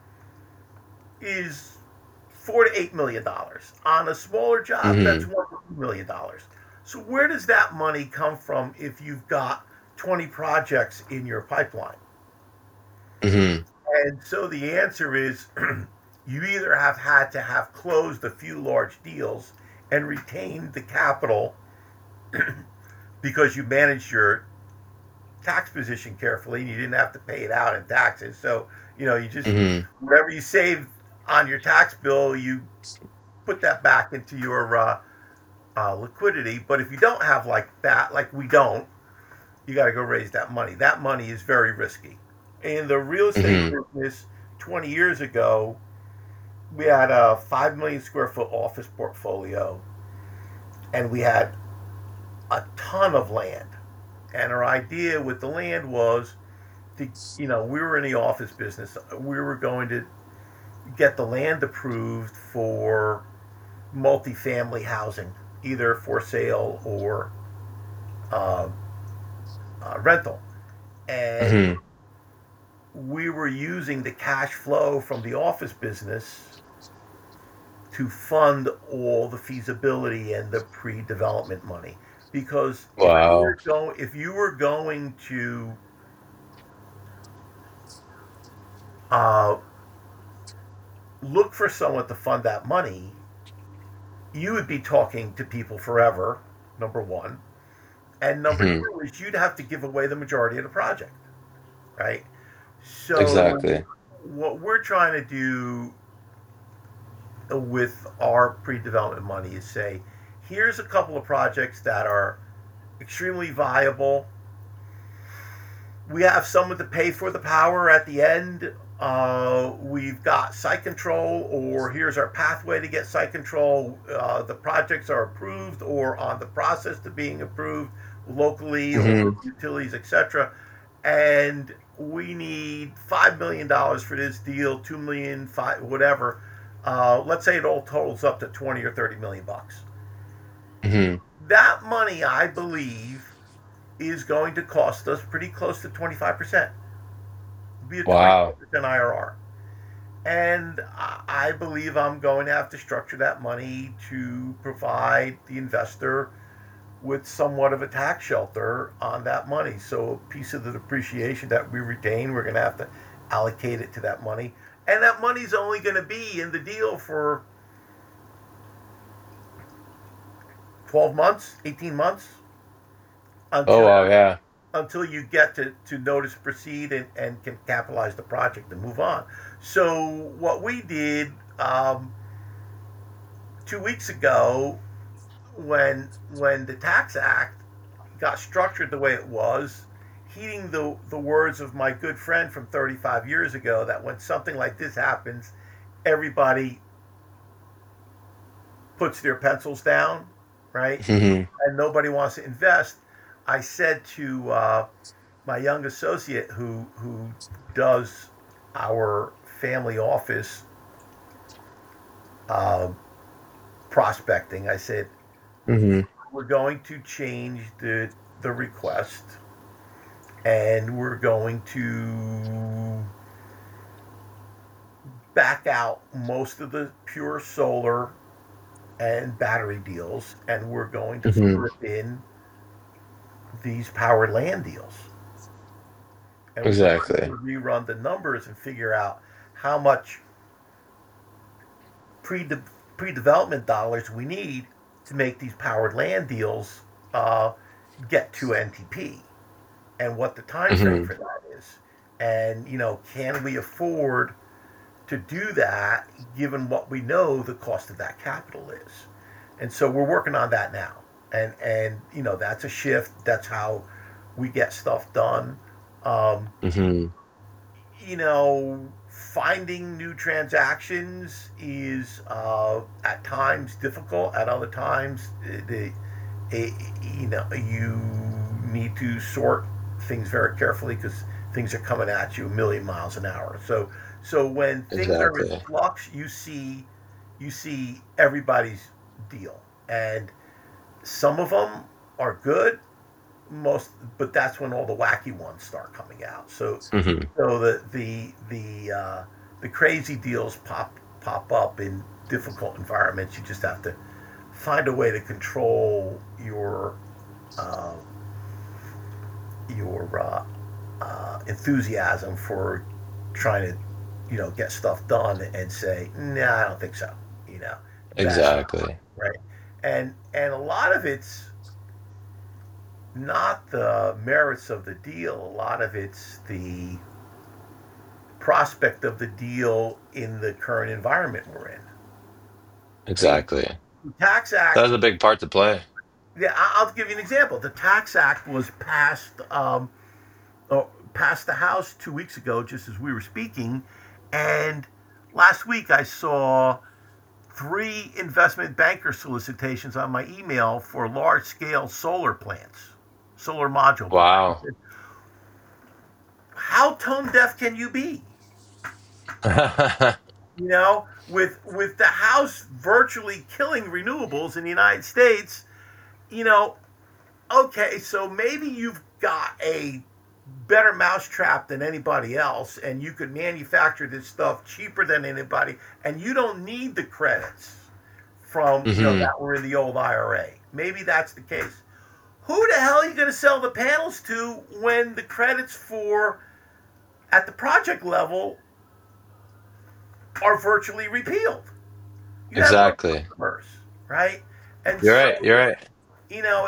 is $4 to $8 million. On a smaller job, that's Hmm. $1 to $2 million. So, where does that money come from if you've got 20 projects in your pipeline? Hmm. And so the answer is you either have had to have closed a few large deals and retained the capital because you managed your tax position carefully and you didn't have to pay it out in taxes. So, you just, Hmm. whatever you save on your tax bill, you put that back into your liquidity. But if you don't have like that, like we don't, you got to go raise that money. That money is very risky. In the real estate Hmm. business, 20 years ago, we had a 5 million square foot office portfolio and we had a ton of land. And our idea with the land was to, we were in the office business. We were going to get the land approved for multifamily housing, either for sale or uh, rental. And Hmm. we were using the cash flow from the office business to fund all the feasibility and the pre-development money. Because Wow. if you were going to uh, look for someone to fund that money, you would be talking to people forever. Number one, and number Hmm. two is you'd have to give away the majority of the project, right? So Exactly. what we're trying to do with our pre-development money is say, here's a couple of projects that are extremely viable. We have someone to pay for the power at the end. We've got site control, or here's our pathway to get site control. The projects are approved or on the process to being approved locally or with Hmm. utilities, etc. And we need $5 million for this deal, 2 million, five, whatever. Let's say it all totals up to 20 or 30 million bucks. Hmm. That money, I believe, is going to cost us pretty close to 25%. Be a Wow. 25% IRR. And I believe I'm going to have to structure that money to provide the investor with somewhat of a tax shelter on that money. So a piece of the depreciation that we retain, we're going to have to allocate it to that money. And that money's only going to be in the deal for 12 months, 18 months Oh until wow, yeah. you get to notice proceed and can capitalize the project and move on. So what we did 2 weeks ago, when the Tax Act got structured the way it was, heeding the words of my good friend from 35 years ago, that when something like this happens, everybody puts their pencils down, right? Hmm. And nobody wants to invest. I said to my young associate who does our family office uh, prospecting, I said, Hmm. we're going to change the request, and we're going to back out most of the pure solar and battery deals, and we're going to Hmm. flip in these powered land deals. And we're going Exactly. to rerun the numbers and figure out how much pre pre-development dollars we need to make these powered land deals uh, get to NTP, and what the time frame Hmm. for that is. And can we afford to do that given what we know the cost of that capital is? And so we're working on that now. And that's a shift. That's how we get stuff done. Um, Hmm. Finding new transactions is at times difficult. At other times, you need to sort things very carefully because things are coming at you a million miles an hour. So when things are in Exactly. flux, you see everybody's deal, and some of them are good, most, but that's when all the wacky ones start coming out. Hmm. So the crazy deals pop up in difficult environments. You just have to find a way to control uh, your enthusiasm for trying to get stuff done and say, nah, I don't think so. You know, that's Exactly. right. And a lot of it's not the merits of the deal. A lot of it's the prospect of the deal in the current environment we're in. I mean, Exactly. the Tax That Act. has a big part to play. Yeah, I'll give you an example. The Tax Act was passed the House 2 weeks ago, just as we were speaking, and last week I saw three investment banker solicitations on my email for large scale solar plants, solar module plants. Wow. How tone deaf can you be? With the House virtually killing renewables in the United States, you know, okay, so maybe you've got a better mousetrap than anybody else, and you could manufacture this stuff cheaper than anybody, and you don't need the credits from Hmm. that were in the old IRA. Maybe that's the case. Who the hell are you going to sell the panels to when the credits for at the project level are virtually repealed? You have no Exactly. customers, right? And You're right. so You're right. you know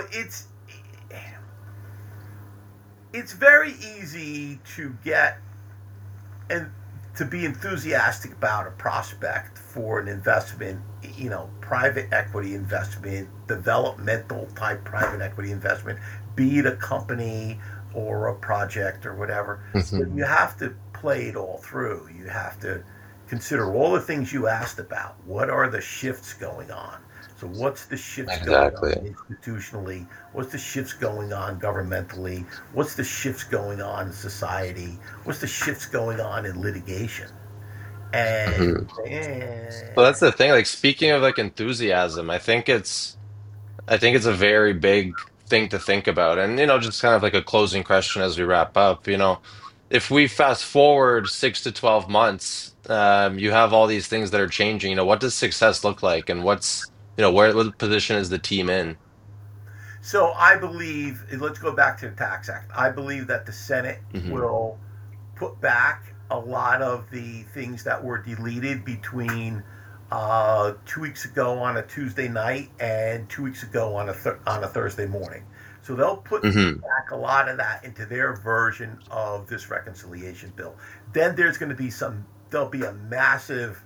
it's very easy to get and to be enthusiastic about a prospect for an investment, private equity investment, developmental type private equity investment, be it a company or a project or whatever. But you Hmm. have to play it all through. You have to consider all the things you asked about. What are the shifts going on? So, what's the shifts going on Exactly. institutionally? What's the shifts going on governmentally? What's the shifts going on in society? What's the shifts going on in litigation? And Hmm. Well, that's the thing. Like speaking of like enthusiasm, I think it's a very big thing to think about. And just kind of like a closing question as we wrap up, if we fast forward 6 to 12 months, you have all these things that are changing. What does success look like, and what position is the team in? so I believe, let's go back to the Tax Act. I believe that the Senate Hmm. will put back a lot of the things that were deleted between 2 weeks ago on a Tuesday night and 2 weeks ago on on a Thursday morning. So they'll put Hmm. back a lot of that into their version of this reconciliation bill. Then there'll be a massive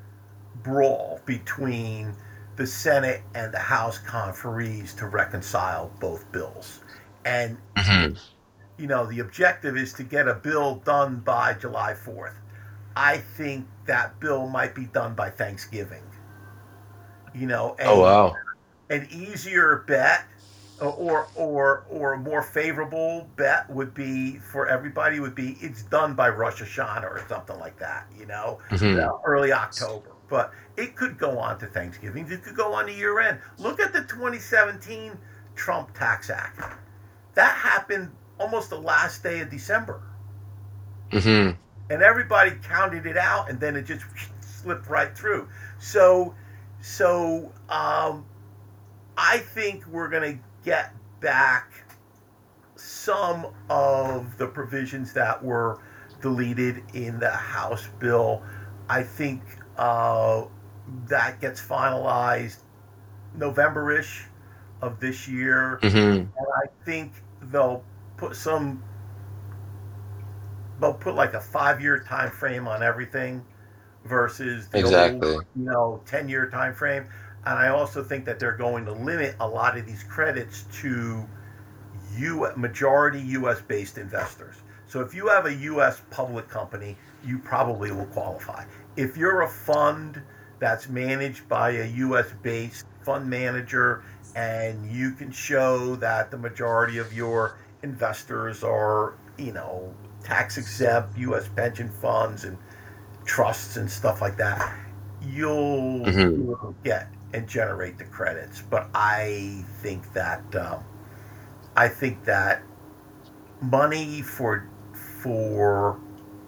brawl between the Senate and the House conferees to reconcile both bills. And Hmm. the objective is to get a bill done by July 4th. I think that bill might be done by Thanksgiving. You know, Oh a wow. an easier bet or a more favorable bet would be for everybody would be it's done by Rosh Hashanah or something like that, Hmm. early October. But it could go on to Thanksgiving. It could go on to year end. Look at the 2017 Trump Tax Act. That happened almost the last day of December. Hmm. And everybody counted it out, and then it just slipped right through. So, so I think we're going to get back some of the provisions that were deleted in the House bill. I think that gets finalized November-ish of this year, Hmm. and I think they'll put some they'll put like a 5 year time frame on everything versus the old, Exactly. 10-year time frame. And I also think that they're going to limit a lot of these credits to majority U.S. based investors. So if you have a U.S. public company, you probably will qualify. If you're a fund that's managed by a U.S. based fund manager and you can show that the majority of your investors are, tax exempt U.S. pension funds and trusts and stuff like that, you'll be Hmm. able to get and generate the credits. But I think that money for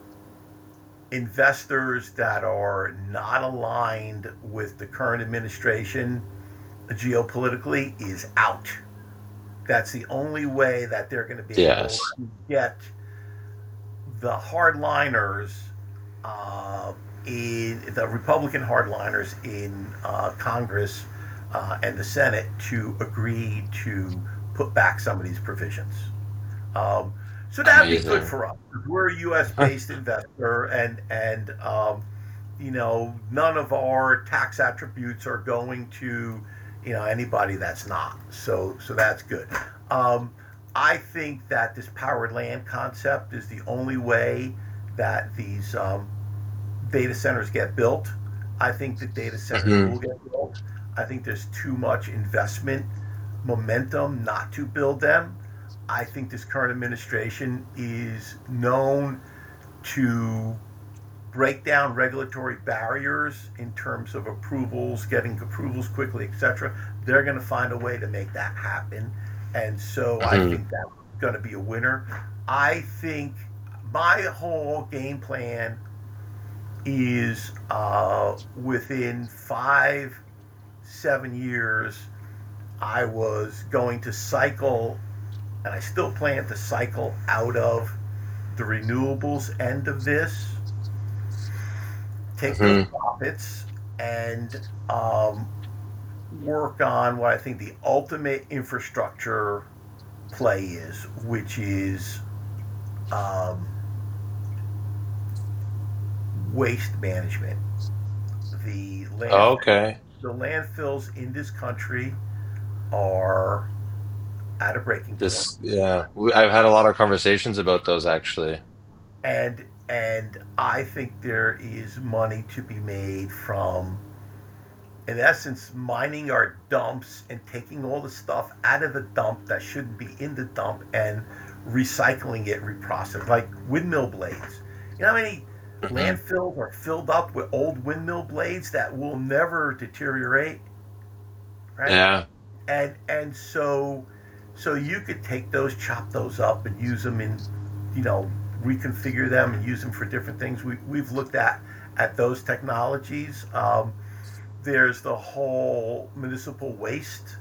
investors that are not aligned with the current administration geopolitically is out. That's the only way that they're going to be able Yes. to get the hardliners, uh, in the Republican hardliners in Congress and the Senate to agree to put back some of these provisions. Um, so that'd be good Amazing. for us. We're a U.S. based investor, and none of our tax attributes are going to anybody that's not. So that's good. Um, I think that this powered land concept is the only way that these data centers get built. I think the data centers Hmm. will get built. I think there's too much investment momentum not to build them. I think this current administration is known to break down regulatory barriers in terms of approvals, getting approvals quickly, etc. They're going to find a way to make that happen. And so I Hmm. think that's going to be a winner. I think my whole game plan is within 5, 7 years, I was going to cycle, and I still plan to cycle out of the renewables end of this, take those Hmm. profits, and um, work on what I think the ultimate infrastructure play is, which is um, waste management. The Okay. landfills in this country are at a breaking point, Yeah, I've had a lot of conversations about those actually. and I think there is money to be made from, in essence, mining our dumps and taking all the stuff out of the dump that shouldn't be in the dump and recycling it, reprocessing, like windmill blades. You know how many Hmm. landfills are filled up with old windmill blades that will never deteriorate, right? Yeah. And so you could take those, chop those up, and use them in, you know, reconfigure them and use them for different things. We've looked at those technologies. There's the whole municipal waste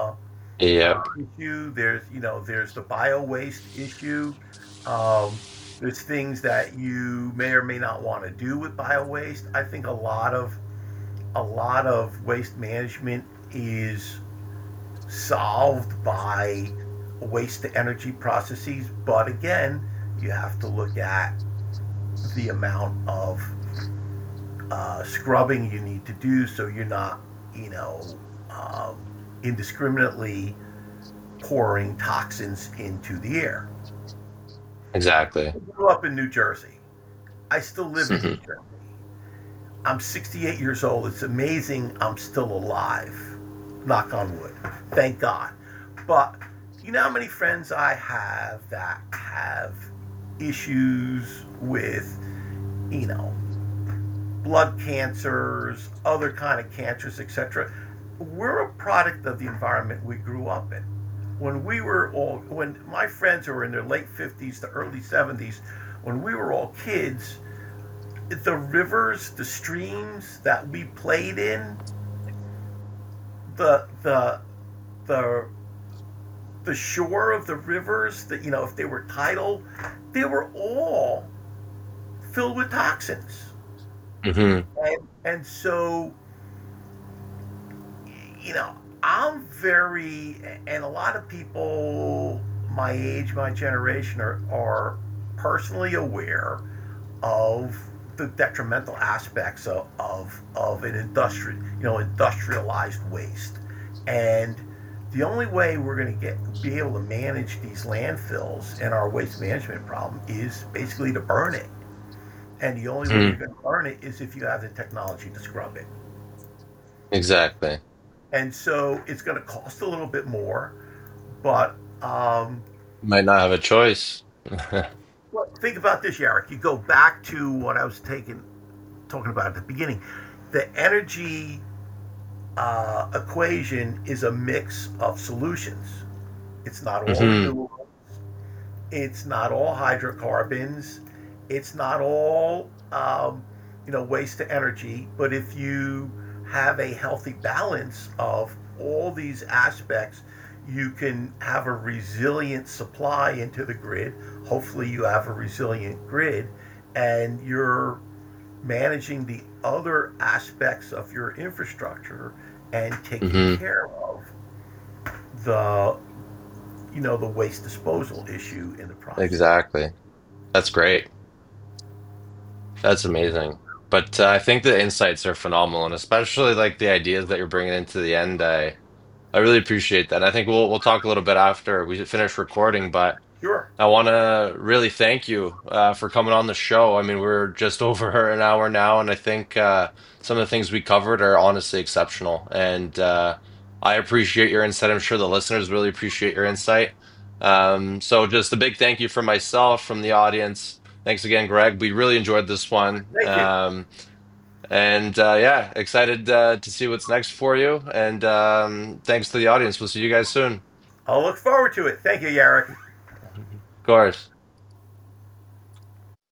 Yep. issue. There's the bio waste issue. Um, There's things that you may or may not want to do with bio waste. I think a lot of waste management is solved by waste to energy processes, but again, you have to look at the amount of scrubbing you need to do so you're not, you know, um, indiscriminately pouring toxins into the air. Exactly. I grew up in New Jersey. I still live in New Hmm. Jersey. I'm 68 years old. It's amazing I'm still alive. Knock on wood. Thank God. But you know how many friends I have that have issues with, you know, blood cancers, other kind of cancers, etc. We're a product of the environment we grew up in. When my friends who were in their late 50s to early 70s, when we were all kids, the rivers, the streams that we played in, the the the the shore of the rivers, that you know, if they were tidal, they were all filled with toxins. Hmm. And so, you know, I'm very, and a lot of people my age, my generation are personally aware of the detrimental aspects of an industrialized waste. And the only way we're going to be able to manage these landfills and our waste management problem is basically to burn it. And the only way you're Hmm. going to burn it is if you have the technology to scrub it. Exactly. And so it's going to cost a little bit more, but Might not have a choice. well, think about this, Yarrick. You go back to what I was talking about at the beginning. The energy equation is a mix of solutions. It's not all Hmm. renewables. It's not all hydrocarbons. It's not all waste to energy. But if you have a healthy balance of all these aspects, you can have a resilient supply into the grid. Hopefully, you have a resilient grid, and you're managing the other aspects of your infrastructure and taking Hmm. care of the the waste disposal issue in the process. Exactly. That's great. That's amazing. But I think the insights are phenomenal, and especially like the ideas that you're bringing into the end. I really appreciate that. And I think we'll talk a little bit after we finish recording, but Sure. I want to really thank you for coming on the show. I mean, we're just over an hour now, and I think some of the things we covered are honestly exceptional. And I appreciate your insight. I'm sure the listeners really appreciate your insight. So just a big thank you from myself, from the audience. Thanks again, Greg. We really enjoyed this one. Thank you. And yeah, excited to see what's next for you. And thanks to the audience. We'll see you guys soon. I'll look forward to it. Thank you, Yarrick. Of course.